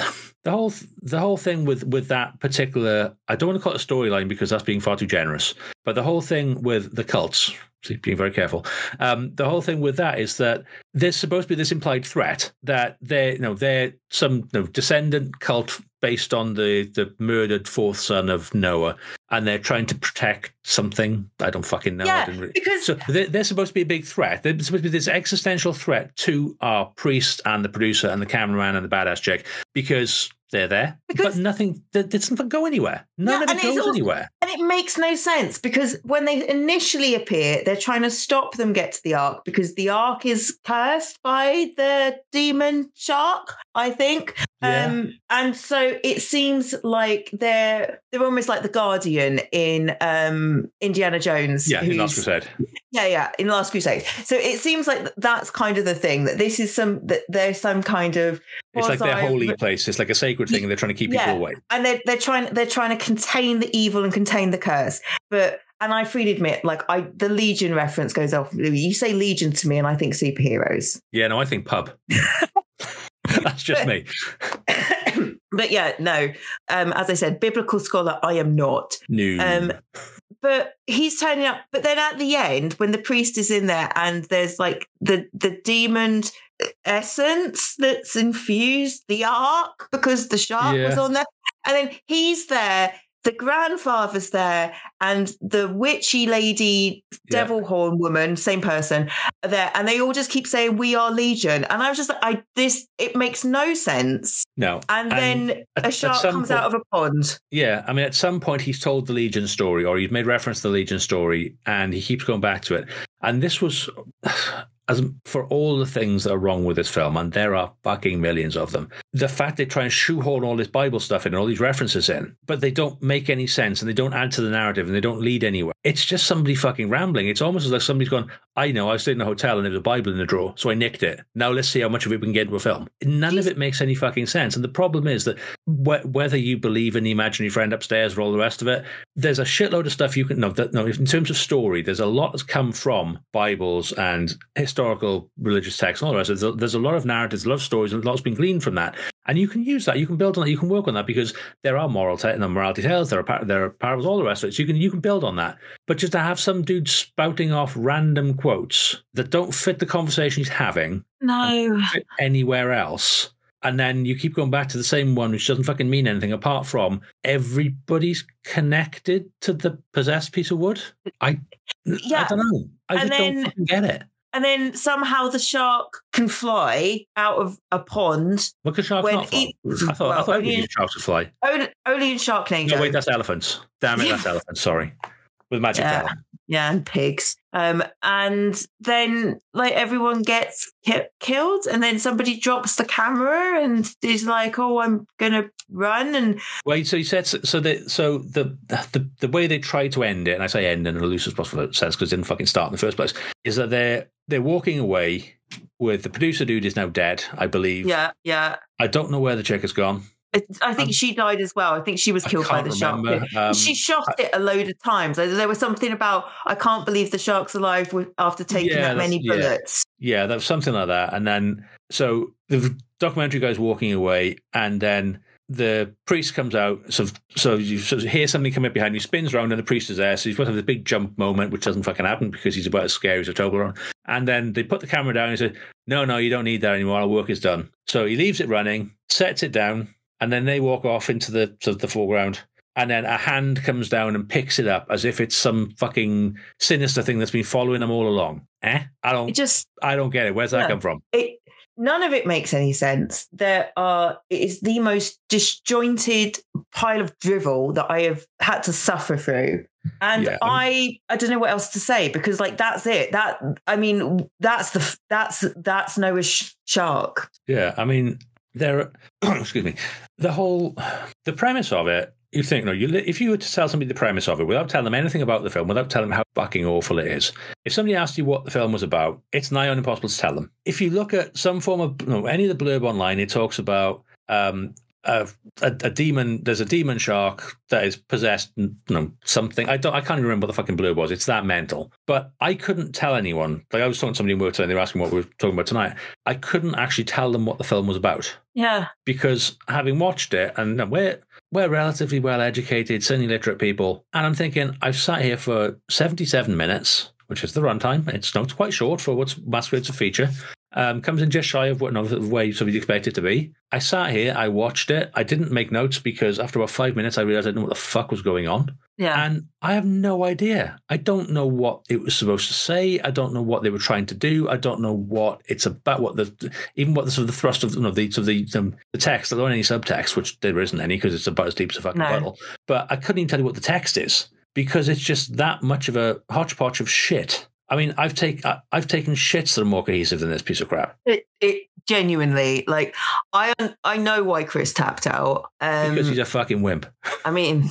the whole the whole thing with with that particular, I don't want to call it a storyline because that's being far too generous, but the whole thing with the cults, being very careful, um, the whole thing with that is that there's supposed to be this implied threat that they're, you know, they're some you know, descendant cult based on the, the murdered fourth son of Noah, and they're trying to protect something. I don't fucking know. Yeah, I didn't really... because... So they're, they're supposed to be a big threat. They're supposed to be this existential threat to our priest and the producer and the cameraman and the badass chick because they're there, because, but nothing, it doesn't go anywhere. None yeah, of it goes also, anywhere. And it makes no sense because when they initially appear, they're trying to stop them get to the Ark because the Ark is cursed by the demon shark, I think. Yeah. Um, and so it seems like they're they're almost like the Guardian in um, Indiana Jones. Yeah, in Last Crusade. Yeah, yeah, in Last Crusade. So it seems like that's kind of the thing, that this is some, that there's some kind of... It's like their holy place. It's like a sacred thing and they're trying to keep yeah. people away. And they're, they're, trying, they're trying to contain the evil and contain the curse. But... And I freely admit, like, I the Legion reference goes off. You say Legion to me and I think superheroes. Yeah, no, I think pub. That's just but, me. But yeah, no. Um, as I said, biblical scholar, I am not. No. Um, but he's turning up. But then at the end, when the priest is in there and there's like the, the demon essence that's infused the Ark because the shark yeah. was on there. And then he's there. The grandfather's there, and the witchy lady, devil yeah. horn woman, same person, are there, and they all just keep saying, "We are Legion." And I was just like, "I this it makes no sense." No, and, and then at, a shark comes point, out of a pond. Yeah, I mean, at some point he's told the Legion story, or he's made reference to the Legion story, and he keeps going back to it. And this was. As for all the things that are wrong with this film, and there are fucking millions of them, the fact they try and shoehorn all this Bible stuff in and all these references in, but they don't make any sense and they don't add to the narrative and they don't lead anywhere. It's just somebody fucking rambling. It's almost as like somebody's gone, I know, I stayed in a hotel and there was a Bible in the drawer, so I nicked it. Now let's see how much of it we can get into a film. None Jeez. of it makes any fucking sense. And the problem is that wh- whether you believe in the imaginary friend upstairs or all the rest of it, there's a shitload of stuff you can, no, that, no, in terms of story, there's a lot that's come from Bibles and historical religious texts and all the rest. There's a, there's a lot of narratives, a lot of stories, and a lot's been gleaned from that. And you can use that, you can build on that, you can work on that because there are moral te- no, morality tales, there are par- there are parables, all the rest of it. So you can you can build on that. But just to have some dude spouting off random quotes that don't fit the conversation he's having, no, fit anywhere else, and then you keep going back to the same one, which doesn't fucking mean anything apart from everybody's connected to the possessed piece of wood. I yeah. I don't know. I just then, don't fucking get it. And then somehow the shark can fly out of a pond. What could sharks not fly? It, I thought, well, I thought only in, sharks would fly. Only, only in Sharknado. No, wait, that's elephants. Damn it, that's elephants. Sorry. With magic yeah. power. Yeah, and pigs. Um, and then like everyone gets ki- killed, and then somebody drops the camera and is like, "Oh, I'm gonna run." And well, so you said so. The so the the the way they try to end it, and I say end in the loosest possible sense because it didn't fucking start in the first place, is that they're they're walking away with the producer dude is now dead, I believe. Yeah, yeah. I don't know where the chick has gone. I think um, she died as well. I think she was killed by the remember. shark. Um, she shot I, it a load of times. There was something about, I can't believe the shark's alive after taking yeah, that many bullets. Yeah, yeah, that was something like that. And then, so the documentary guy's walking away, and then the priest comes out. So, so you sort of hear something come up behind you, spins around, and the priest is there. So he's supposed to have this big jump moment, which doesn't fucking happen because he's about as scary as a Toblerone. And then they put the camera down and say, no, no, you don't need that anymore. Our work is done. So he leaves it running, sets it down, and then they walk off into the sort of the foreground. And then a hand comes down and picks it up as if it's some fucking sinister thing that's been following them all along. Eh? I don't it just I don't get it. Where's that no, come from? It none of it makes any sense. There are it is the most disjointed pile of drivel that I have had to suffer through. And yeah. I I don't know what else to say because like that's it. That I mean that's the that's that's Noah's shark. Yeah, I mean there excuse me. The whole the premise of it, you think, no, you if you were to tell somebody the premise of it without telling them anything about the film, without telling them how fucking awful it is, if somebody asked you what the film was about, it's nigh on impossible to tell them. If you look at some form of, you know, any of the blurb online, it talks about um, a, a, a demon. There's a demon shark that is possessed. You know, something. I don't. I can't even remember what the fucking blurb was. It's that mental. But I couldn't tell anyone. Like I was talking to somebody in work today, and they were asking what we were talking about tonight. I couldn't actually tell them what the film was about. Yeah. Because having watched it, and we're we're relatively well educated, semi literate people, and I'm thinking I've sat here for seventy-seven minutes, which is the runtime. It's not quite short for what's masquerades a feature. Um, comes in just shy of what no, where you'd expect it to be. I sat here, I watched it. I didn't make notes because after about five minutes, I realized I didn't know what the fuck was going on. Yeah. And I have no idea. I don't know what it was supposed to say. I don't know what they were trying to do. I don't know what it's about. What the even what the sort of the thrust of you know, the sort of the, um, the text. There aren't any subtext, which there isn't any because it's about as deep as a fucking no. puddle. But I couldn't even tell you what the text is because it's just that much of a hodgepodge of shit. I mean, I've taken I've taken shits that are more cohesive than this piece of crap. It, it genuinely, like, I I know why Chris tapped out um, because he's a fucking wimp. I mean,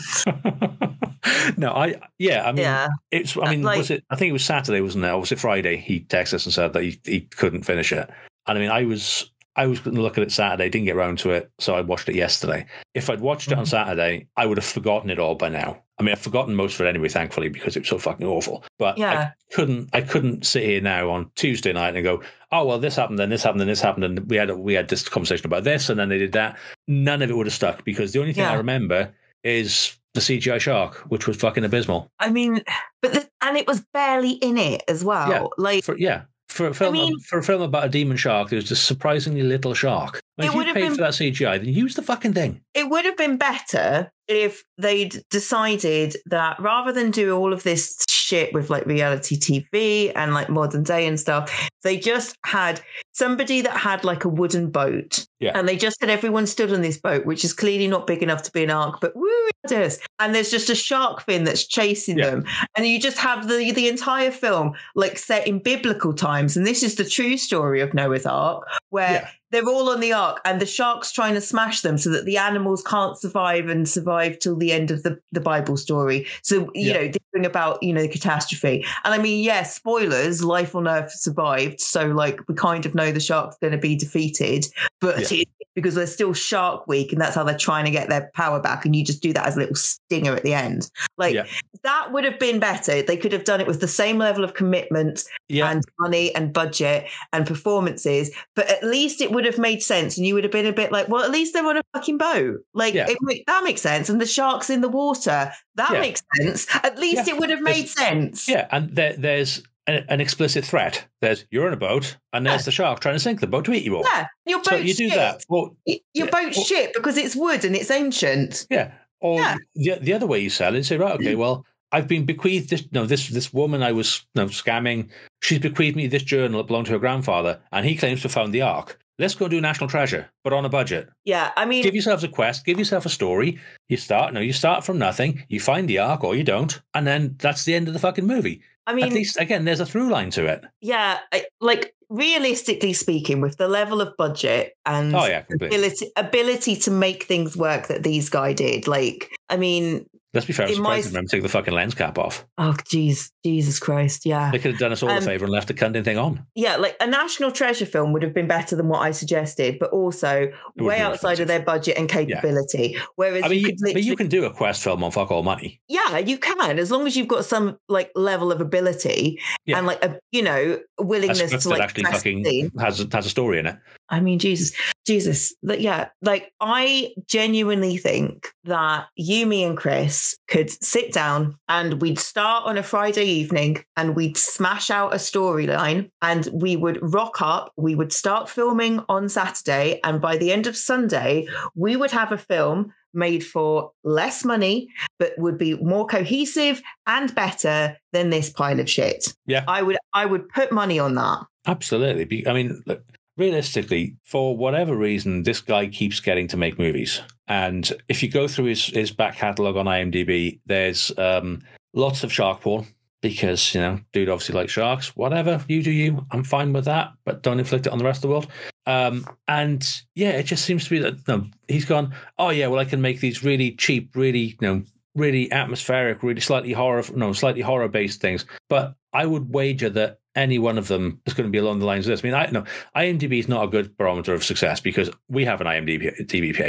no, I yeah, I mean, yeah. it's. I mean, like, was it? I think it was Saturday, wasn't it? Or was it Friday? He texted us and said that he, he couldn't finish it. And I mean, I was I was going to look at it Saturday, didn't get around to it, so I watched it yesterday. If I'd watched it on Saturday, I would have forgotten it all by now. I mean, I've forgotten most of it anyway, thankfully, because it was so fucking awful. But yeah. I couldn't, I couldn't sit here now on Tuesday night and go, "Oh well, this happened, then this happened, then this happened, and we had we had this conversation about this, and then they did that." None of it would have stuck because the only thing yeah. I remember is the C G I shark, which was fucking abysmal. I mean, but the, and it was barely in it as well. Yeah, like, for, yeah. For a film, I mean, for a film about a demon shark, there's just surprisingly little shark. Like, if you paid been, for that C G I, then use the fucking thing. It would have been better if they'd decided that rather than do all of this shit with like reality T V and like modern day and stuff, they just had somebody that had like a wooden boat. Yeah. And they just had everyone stood on this boat, which is clearly not big enough to be an ark, but woo, it is. And there's just a shark fin that's chasing yeah. them. And you just have the, the entire film like set in biblical times. And this is the true story of Noah's Ark, where yeah. they're all on the ark and the shark's trying to smash them so that the animals can't survive and survive till the end of the, the Bible story. So, you yeah. know, they bring about, you know, the catastrophe. And I mean, yes, yeah, spoilers, life on Earth survived. So like we kind of know the shark's going to be defeated, but yeah. it, because they're still Shark Week and that's how they're trying to get their power back. And you just do that as a little stinger at the end. Like yeah. that would have been better. They could have done it with the same level of commitment yeah. and money and budget and performances, but at least it would have made sense. And you would have been a bit like, well, at least they're on a fucking boat. Like yeah. it, that makes sense. And the shark's in the water. That yeah. makes sense. At least yeah. it would have made there's, sense. Yeah. And there, there's an, an explicit threat. There's you're in a boat and there's yeah. the shark trying to sink the boat to eat you all. Yeah. Your boat's so you do shit. that. Well, your yeah. boat's well, shit because it's wood and it's ancient. Yeah. Or yeah. The, the other way you sell it and say, right, okay, well, I've been bequeathed this, no, this this woman I was no, scamming. She's bequeathed me this journal that belonged to her grandfather, and he claims to have found the Ark. Let's go do National Treasure, but on a budget. Yeah, I mean, give yourselves a quest, give yourself a story. You start, no, you start from nothing. You find the Ark, or you don't, and then that's the end of the fucking movie. I mean, at least again, there's a through line to it. Yeah, like realistically speaking, with the level of budget and oh, yeah, ability ability to make things work that these guys did, like, I mean. Let's be fair, I'm surprised they remember to take the fucking lens cap off. Oh, geez, Jesus Christ, yeah. They could have done us all um, a favour and left the cunning thing on. Yeah, like a National Treasure film would have been better than what I suggested, but also way outside of their budget and capability. Yeah. Whereas I mean, you, you, but you can do a quest film on fuck all money. Yeah, you can, as long as you've got some like level of ability yeah. and like a you know willingness That's, to like actually fucking has has a story in it. I mean, Jesus, Jesus, that yeah, like I genuinely think that you, me, and Chris could sit down and we'd start on a Friday evening and we'd smash out a storyline and we would rock up. We would start filming on Saturday, and by the end of Sunday, we would have a film made for less money, but would be more cohesive and better than this pile of shit. Yeah, I would, I would put money on that. Absolutely. I mean, look. Realistically, for whatever reason, this guy keeps getting to make movies. And if you go through his, his back catalogue on IMDb, there's um, lots of shark porn because, you know, dude obviously likes sharks. Whatever, you do you. I'm fine with that, but don't inflict it on the rest of the world. Um, and yeah, it just seems to be that no, he's gone, oh yeah, well, I can make these really cheap, really, you know, really atmospheric, really slightly horror, no, slightly horror-based things. But I would wager that any one of them is going to be along the lines of this. I mean, I no, IMDb is not a good barometer of success because we have an IMDb T V page.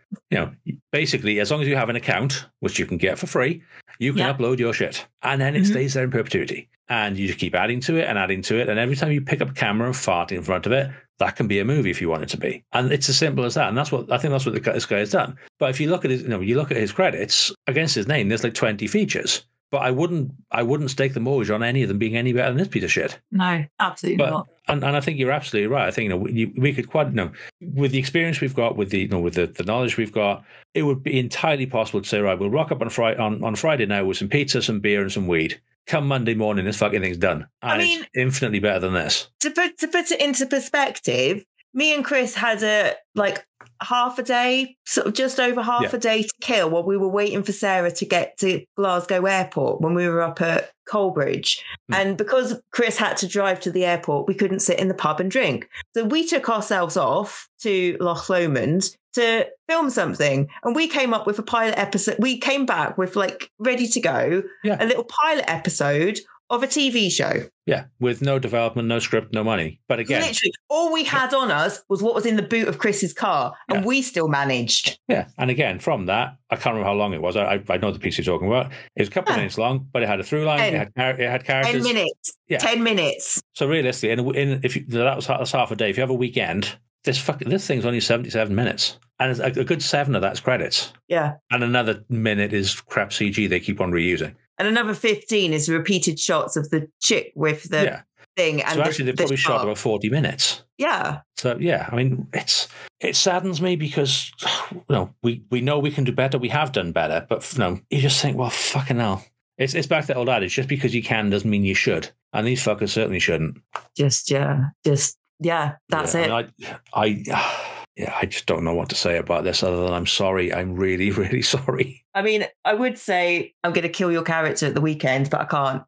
you know, basically, as long as you have an account, which you can get for free, you can yeah. upload your shit. And then it mm-hmm. stays there in perpetuity. And you just keep adding to it and adding to it. And every time you pick up a camera and fart in front of it, that can be a movie if you want it to be. And it's as simple as that. And that's what I think that's what the, this guy has done. But if you look at his, you know, you look at his credits against his name, there's like twenty features. But I wouldn't, I wouldn't stake the mortgage on any of them being any better than this piece of shit. No, absolutely but, not. And, and I think you're absolutely right. I think you know we, we could quite, you know, with the experience we've got, with the, you know, with the, the knowledge we've got, it would be entirely possible to say, right, we'll rock up on Friday on, on Friday now with some pizza, some beer, and some weed. Come Monday morning, this fucking thing's done. And I mean, it's infinitely better than this. To put to put it into perspective, me and Chris had a like half a day, sort of just over half yeah. a day to kill while we were waiting for Sarah to get to Glasgow Airport when we were up at Coalbridge. Mm. And because Chris had to drive to the airport, we couldn't sit in the pub and drink. So we took ourselves off to Loch Lomond to film something. And we came up with a pilot episode. We came back with like ready to go, yeah. a little pilot episode of a T V show. Yeah, with no development, no script, no money. But again, literally, all we had yeah. on us was what was in the boot of Chris's car, and yeah. we still managed. Yeah, and again, from that, I can't remember how long it was. I I know the piece you're talking about. It was a couple yeah. of minutes long, but it had a through line. Ten. It had it had characters. Ten minutes. Yeah, ten minutes. So realistically, in, in if you, that was that's half a day. If you have a weekend, this fucking this thing's only seventy-seven minutes, and a, a good seven of that's credits. Yeah, and another minute is crap C G they keep on reusing. And another fifteen is repeated shots of the chick with the yeah. thing. And so actually, the, they probably the shot about forty minutes. Yeah. So yeah, I mean, it's it saddens me because you know we, we know we can do better. We have done better, but you know, you just think, well, fucking hell. It's it's back to that old adage: just because you can doesn't mean you should. And these fuckers certainly shouldn't. Just yeah, just yeah, that's yeah, it. I, mean, I, I yeah, I just don't know what to say about this other than I'm sorry. I'm really, really sorry. I mean, I would say I'm going to kill your character at the weekend, but I can't.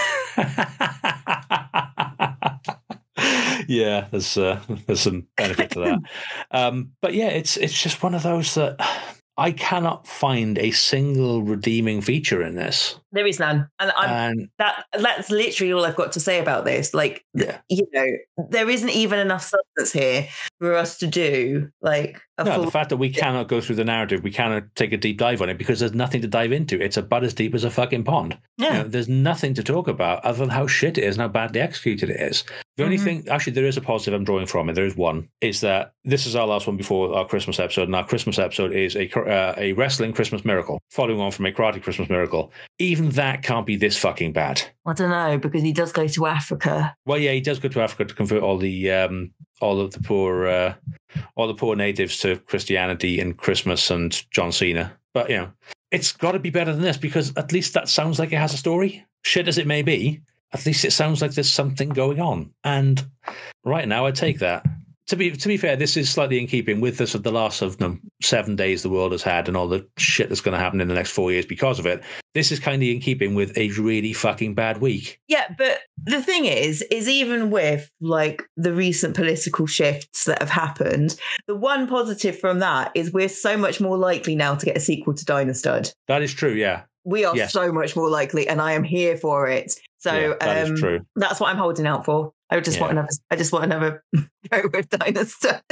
yeah, there's uh, there's some benefit to that. Um, but yeah, it's it's just one of those that I cannot find a single redeeming feature in this. There is none, and, I'm, and that that's literally all I've got to say about this. Like, yeah. you know, there isn't even enough substance here for us to do like a no, full. The fact that we cannot go through the narrative, we cannot take a deep dive on it because there's nothing to dive into. It's about as deep as a fucking pond. Yeah, you know, there's nothing to talk about other than how shit it is and how badly executed it is. The only mm-hmm. thing, actually, there is a positive I'm drawing from it. There is one, is that this is our last one before our Christmas episode, and our Christmas episode is a uh, a wrestling Christmas miracle, following on from a karate Christmas miracle. Even that can't be this fucking bad. I don't know, because he does go to Africa. Well, yeah, he does go to Africa to convert all the um, all of the poor uh, all the poor natives to Christianity and Christmas and John Cena. But you know, it's got to be better than this because at least that sounds like it has a story. Shit as it may be, at least it sounds like there's something going on. And right now, I take that. To be to be fair, this is slightly in keeping with this of the last of you know, seven days the world has had and all the shit that's going to happen in the next four years because of it. This is kind of in keeping with a really fucking bad week. Yeah, but the thing is, is even with like the recent political shifts that have happened, the one positive from that is we're so much more likely now to get a sequel to Dynastud. That is true, yeah. We are yes. so much more likely, and I am here for it. So yeah, that um, is true. That's what I'm holding out for. I just yeah. want another. I just want another go with Dynastud.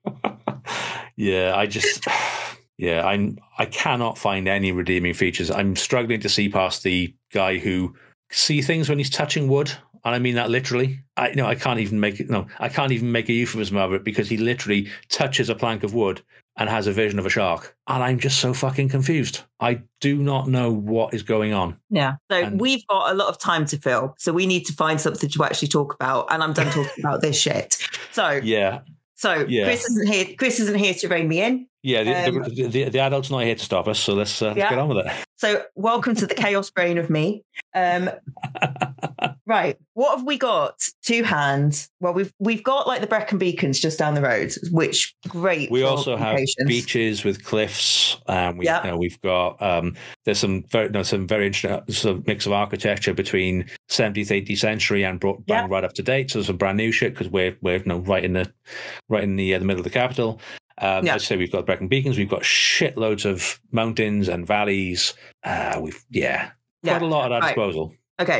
yeah, I just. Yeah, I'm. I cannot find any redeeming features. I'm struggling to see past the guy who see things when he's touching wood, and I mean that literally. I you know I can't even make it. No, I can't even make a euphemism of it because he literally touches a plank of wood and has a vision of a shark. And I'm just so fucking confused. I do not know what is going on. Yeah. So and we've got a lot of time to fill. So we need to find something to actually talk about. And I'm done talking about this shit. So yeah. So yeah. Chris isn't here. Chris isn't here to rein me in. Yeah, the, um, the, the, the adult's not here to stop us. So let's, uh, let's yeah. get on with it. So welcome to the chaos brain of me. Um, right. What have we got to hand? Well, we've we've got like the Brecon Beacons just down the road, which great. We also have beaches with cliffs. Um, we, yeah. you know, we've got um, there's some very no, some very interesting sort of mix of architecture between seventeenth, eighteenth century and brought yeah. right up to date. So there's some brand new shit because we're we're you know, right in the right in the uh, the middle of the capital. Um, yeah. As I say, we've got Brecon Beacons, we've got shitloads of mountains and valleys. Uh, we've, yeah, quite yeah. a lot at our right. disposal. Okay,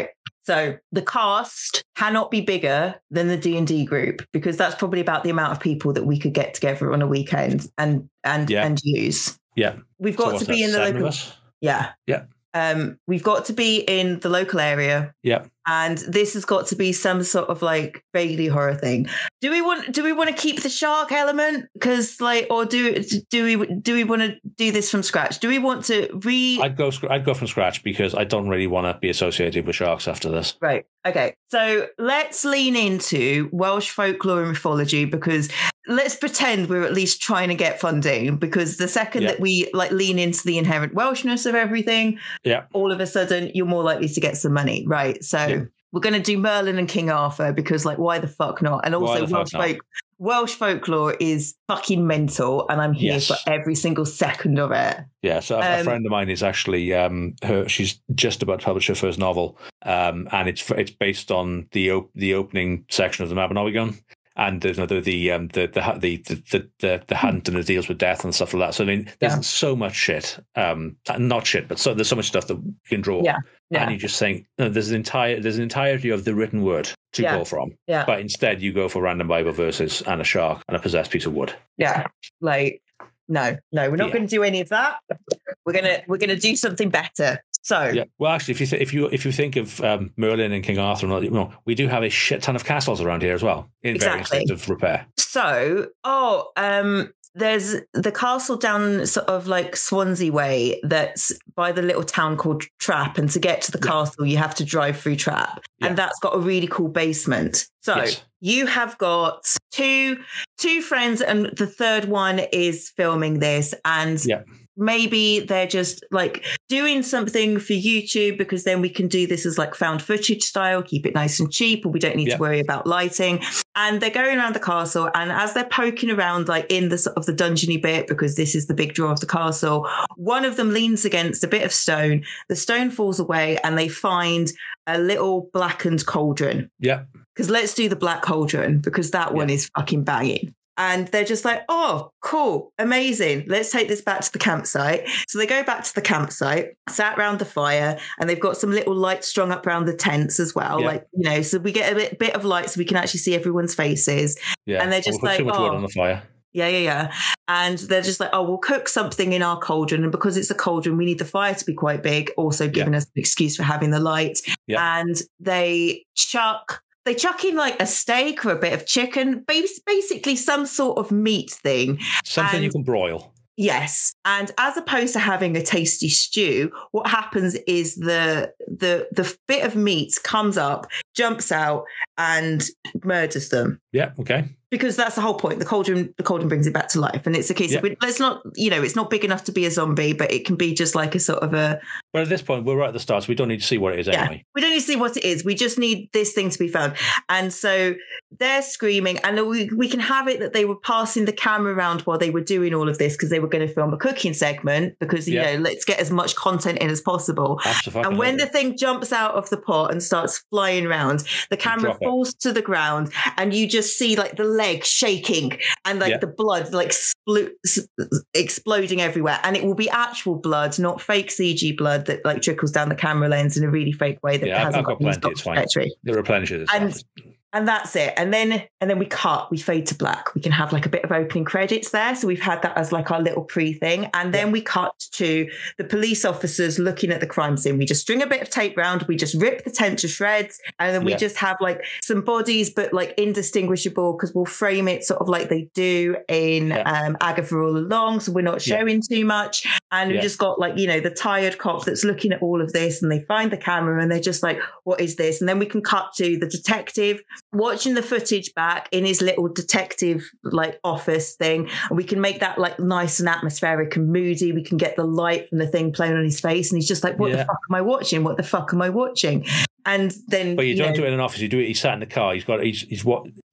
So the cast cannot be bigger than the D and D group, because that's probably about the amount of people that we could get together on a weekend and and Yeah. and use. Yeah. We've So got what's to be that, in the seven of local. us? Yeah. Yeah. Um, we've got to be in the local area. Yeah. And this has got to be some sort of like vaguely horror thing. Do we want? Do we want to keep the shark element? Because like, or do do we do we want to do this from scratch? Do we want to re? I'd go. sc- I'd go from scratch because I don't really want to be associated with sharks after this. Right. Okay. So let's lean into Welsh folklore and mythology, because let's pretend we're at least trying to get funding, because the second Yeah. that we like lean into the inherent Welshness of everything, Yeah. all of a sudden you're more likely to get some money. Right. So Yeah. we're going to do Merlin and King Arthur, because like, why the fuck not? And Why also the fuck Welsh, not? folk, Welsh folklore is fucking mental, and I'm here Yes. for every single second of it. Yeah, so a, a Um, friend of mine is actually um, her. She's just about to publish her first novel, um, and it's it's based on the op- the opening section of the Mabinogion, and the the the um, the, the the the the the hunt and the deals with death and stuff like that. So I mean, there's Yeah. so much shit, um, not shit, but so there's so much stuff that you can draw. Yeah. Yeah. And you just think no, there's an entire there's an entirety of the written word to Yeah. pull from, Yeah. but instead you go for random Bible verses and a shark and a possessed piece of wood. Yeah. Like, no, no, we're not Yeah. going to do any of that. We're gonna we're gonna do something better. So Yeah. Well, actually, if you th- if you if you think of um, Merlin and King Arthur, and all, you know, we do have a shit ton of castles around here as well in various Exactly. states of repair. so oh um there's the castle down sort of like Swansea way that's by the little town called Trap, and to get to the Yeah. castle you have to drive through Trap, Yeah. and that's got a really cool basement. So Yes. you have got two two friends, and the third one is filming this, and Yeah. maybe they're just like doing something for YouTube, because then we can do this as like found footage style, keep it nice and cheap, or we don't need Yeah. to worry about lighting. And they're going around the castle, and as they're poking around like in the sort of the dungeony bit, because this is the big draw of the castle, one of them leans against a bit of stone. The stone falls away, and they find a little blackened cauldron. Yeah. Because let's do the black cauldron, because that one Yeah. is fucking banging. And they're just like, oh, cool, amazing. Let's take this back to the campsite. So they go back to the campsite, sat around the fire, and they've got some little lights strung up around the tents as well. Yeah. Like, you know, so we get a bit, bit of light so we can actually see everyone's faces. Yeah. And they're just we'll put too like, much wood oh. on the fire. Yeah, yeah, yeah. And they're just like, oh, we'll cook something in our cauldron. And because it's a cauldron, we need the fire to be quite big, also giving us an excuse for having the light. Yeah. And they chuck They chuck in like a steak or a bit of chicken, bas- basically some sort of meat thing. Something And- you can broil. Yes. And as opposed to having a tasty stew, what happens is the the the bit of meat comes up, jumps out, and murders them. Yeah. Okay. Because that's the whole point. The cauldron, the cauldron brings it back to life, and it's a case Yeah. of it's not, you know, it's not big enough to be a zombie, but it can be just like a sort of a But at this point, we're right at the start, so we don't need to see what it is yeah. anyway. We don't need to see what it is. We just need this thing to be found. And so they're screaming, and we we can have it that they were passing the camera around while they were doing all of this, because they were going to film a cooking segment. Because you Yeah. know, let's get as much content in as possible. Absolutely. And when the thing jumps out of the pot and starts flying around, the camera drop it. falls to the ground, and you just see like the leg shaking and like Yeah. the blood like splo- s- exploding everywhere. And it will be actual blood, not fake C G blood that like trickles down the camera lens in a really fake way that Yeah, I've- hasn't I've got any plenty, it's fine. trajectory. It replenishes itself. And and that's it. And then and then we cut, we fade to black. We can have like a bit of opening credits there. So we've had that as like our little pre thing. And then we cut to the police officers looking at the crime scene. We just string a bit of tape round, we just rip the tent to shreds, and then we Yeah. just have like some bodies, but like indistinguishable, because we'll frame it sort of like they do in Yeah. um, Agatha All Along. So we're not Yeah. showing too much. And we Yeah. just got like, you know, the tired cop that's looking at all of this, and they find the camera and they're just like, what is this? And then we can cut to the detective watching the footage back in his little detective like office thing, and we can make that like nice and atmospheric and moody. We can get the light from the thing playing on his face, and he's just like, what Yeah. the fuck am I watching? What the fuck am I watching? And then But you, you don't know, do it in an office. You do it. He's sat in the car. He's got. He's. He's what.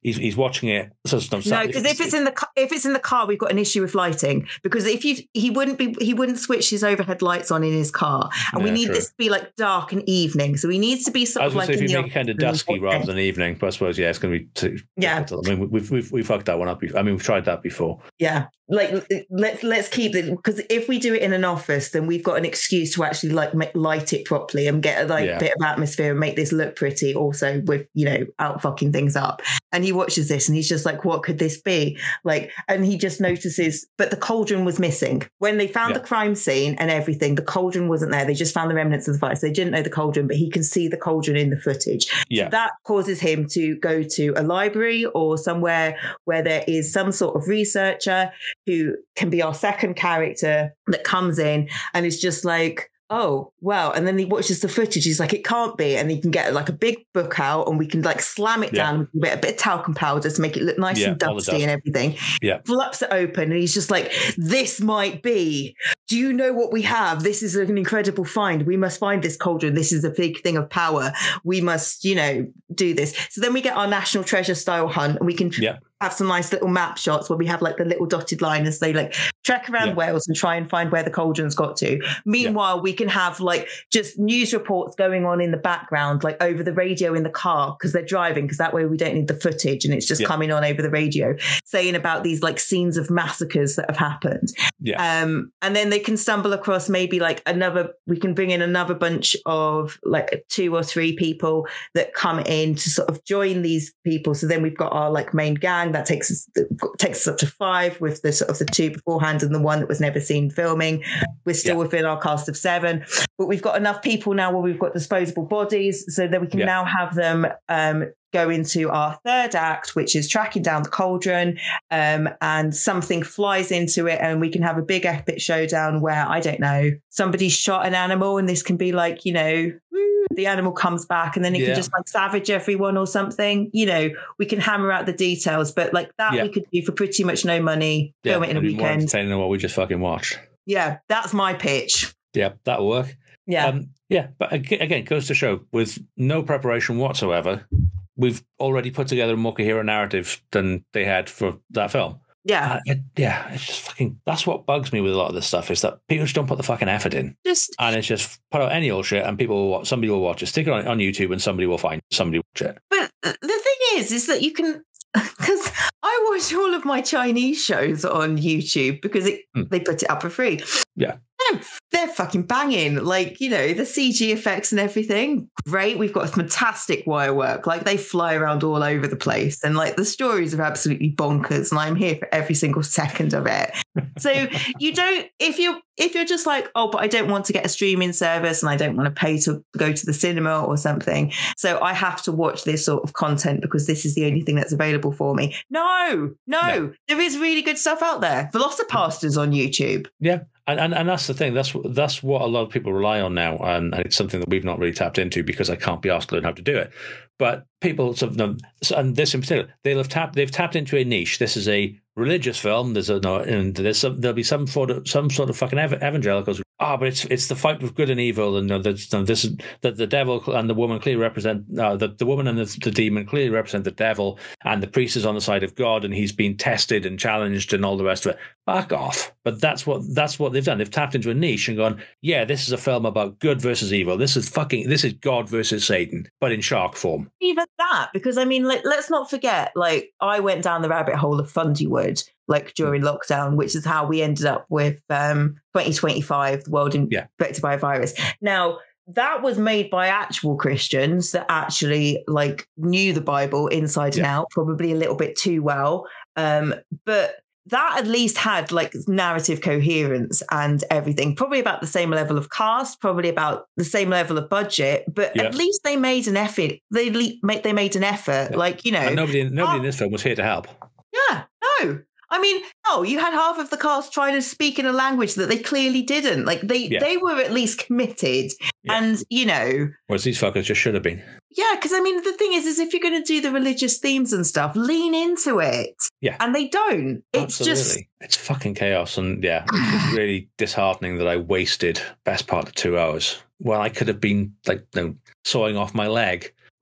he's he's watching it. So, so, no, because if it's in the ca- if it's in the car, we've got an issue with lighting. Because if you he wouldn't be he wouldn't switch his overhead lights on in his car, and yeah, we need true. this to be like dark and evening. So he needs to be sort I was of like say, in if you the make it kind of dusky rather than evening. But I suppose yeah, it's going to be too. Yeah, I mean we've we've we fucked that one up. I mean we've tried that before. Yeah. Like let's let's keep it, because if we do it in an office, then we've got an excuse to actually like make, light it properly and get a like yeah. bit of atmosphere and make this look pretty. Also, with you know out fucking things up. And he watches this and he's just like, "What could this be?" Like, and he just notices, but the cauldron was missing when they found yeah. the crime scene and everything. The cauldron wasn't there. They just found the remnants of the fire. So they didn't know the cauldron, but he can see the cauldron in the footage. Yeah, so that causes him to go to a library or somewhere where there is some sort of researcher who can be our second character that comes in and is just like, oh, wow. And then he watches the footage. He's like, it can't be. And he can get like a big book out and we can like slam it yeah. down with a bit, a bit of talcum powder to make it look nice yeah, and dusty and everything. Yeah. Flaps it open and he's just like, this might be. Do you know what we have? This is an incredible find. We must find this cauldron. This is a big thing of power. We must, you know, do this. So then we get our national treasure style hunt and we can yeah. have some nice little map shots where we have like the little dotted line as they like trek around yeah. Wales and try and find where the cauldron's got to. Meanwhile, yeah. we can have like just news reports going on in the background, like over the radio in the car because they're driving, because that way we don't need the footage and it's just yeah. coming on over the radio saying about these like scenes of massacres that have happened. Yeah. Um, and then they can stumble across maybe like another, we can bring in another bunch of like two or three people that come in to sort of join these people. So then we've got our like main gang that takes us takes us up to five with the sort of the two beforehand and the one that was never seen filming. We're still yeah. within our cast of seven, but we've got enough people now where we've got disposable bodies so that we can yeah. now have them um, go into our third act, which is tracking down the cauldron, um, and something flies into it and we can have a big epic showdown where, I don't know, somebody shot an animal and this can be like, you know, woo, the animal comes back and then it yeah. can just like savage everyone or something. You know, we can hammer out the details, but like that yeah. we could do for pretty much no money, yeah, film it in a weekend. More entertaining than what we just fucking watched. Yeah, that's my pitch. Yeah, that'll work. Yeah. Um, yeah, but again, it goes to show with no preparation whatsoever, we've already put together a more coherent narrative than they had for that film. Yeah. Uh, it, yeah, it's just fucking, that's what bugs me with a lot of this stuff is that people just don't put the fucking effort in. Just, and it's just put out any old shit and people will watch, somebody will watch it. Stick it on, on YouTube and somebody will find somebody will watch it. But the thing is, is that you can, because I watch all of my Chinese shows on YouTube because it, mm. they put it up for free. Yeah. They're, they're fucking banging. Like, you know, the C G effects and everything, great. We've got fantastic wire work. Like, they fly around all over the place. And, like, the stories are absolutely bonkers. And I'm here for every single second of it. So you don't, if you're, if you're just like, oh, but I don't want to get a streaming service and I don't want to pay to go to the cinema or something, so I have to watch this sort of content because this is the only thing that's available for me. No, no, no. There is really good stuff out there. Velocipastors on YouTube. Yeah. And, and and that's the thing. That's that's what a lot of people rely on now, and, and it's something that we've not really tapped into because I can't be asked to learn how to do it. But people, some of them, and this in particular, they'll have tapped. They've tapped into a niche. This is a religious film. There's a no, and there's some, there'll be some sort of some sort of fucking ev- evangelicals. Ah, oh, but it's it's the fight with good and evil, and uh, this is that the devil and the woman clearly represent uh, the the woman and the, the demon clearly represent the devil, and the priest is on the side of God, and he's been tested and challenged, and all the rest of it. Back off. But that's what that's what they've done. They've tapped into a niche and gone, yeah, this is a film about good versus evil. This is fucking this is God versus Satan, but in shark form. Even that, because I mean, like, let's not forget, like, I went down the rabbit hole of Fundywood, like during lockdown, which is how we ended up with um, twenty twenty-five, the world infected yeah. by a virus. Now, that was made by actual Christians that actually like knew the Bible inside yeah. and out, probably a little bit too well. Um, but that at least had like narrative coherence and everything, probably about the same level of cast, probably about the same level of budget, but yeah. at least they made an effort. They le- made, they made an effort. Yeah. Like, you know, and nobody, nobody uh, in this film was here to help. Yeah, no. I mean, no, you had half of the cast trying to speak in a language that they clearly didn't. Like, they, yeah. they were at least committed. Yeah. And, you know... Whereas these fuckers just should have been. Yeah, because, I mean, the thing is, is if you're going to do the religious themes and stuff, lean into it. Yeah. And they don't. It's Absolutely. just... It's fucking chaos. And, yeah, it's really disheartening that I wasted best part of two hours. Well, I could have been, like, you know, sawing off my leg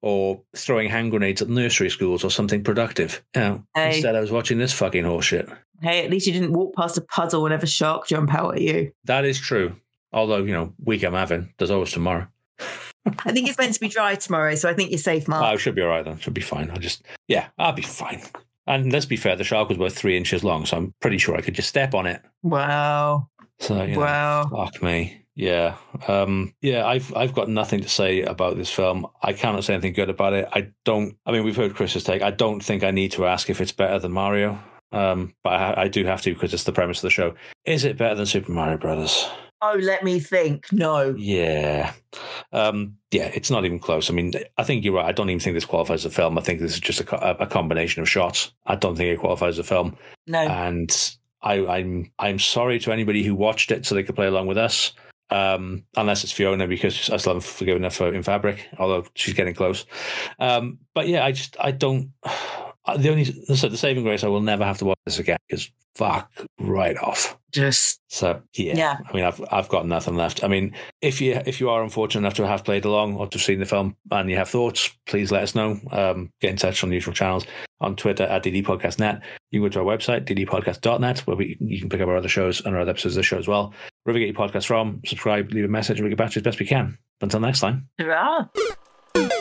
or throwing hand grenades at nursery schools or something productive. You know, hey. Instead, I was watching this fucking horseshit. Hey, at least you didn't walk past a puddle and have a shark jump out at you. That is true. Although, you know, week I'm having, there's always tomorrow. I think it's meant to be dry tomorrow, so I think you're safe, Mark. Oh, I should be all right then. Should be fine. I'll just, yeah, I'll be fine. And let's be fair, the shark was about three inches long, so I'm pretty sure I could just step on it. Wow. So, you know, wow. Fuck me. Yeah. Um, yeah, I've I've got nothing to say about this film. I cannot say anything good about it. I don't, I mean, we've heard Chris's take. I don't think I need to ask if it's better than Mario. Um, but I, I do have to because it's the premise of the show. Is it better than Super Mario Brothers? Oh, let me think. No. Yeah. Um, yeah, it's not even close. I mean, I think you're right. I don't even think this qualifies as a film. I think this is just a, a combination of shots. I don't think it qualifies as a film. No. And I, I'm I'm sorry to anybody who watched it so they could play along with us. Um, unless it's Fiona, because I still haven't forgiven her for In Fabric, although she's getting close. Um, but yeah, I just, I don't, the only, so the saving grace, I will never have to watch this again because fuck right off. Just, so yeah. yeah. I mean, I've, I've got nothing left. I mean, if you, if you are unfortunate enough to have played along or to have seen the film and you have thoughts, please let us know. Um, get in touch on the usual channels on Twitter at D D Podcast Net. You can go to our website, d d podcast dot net, where we, you can pick up our other shows and our other episodes of the show as well. Wherever you get your podcast from, subscribe, leave a message, and we get back to you as best we can. Until next time. Hurrah.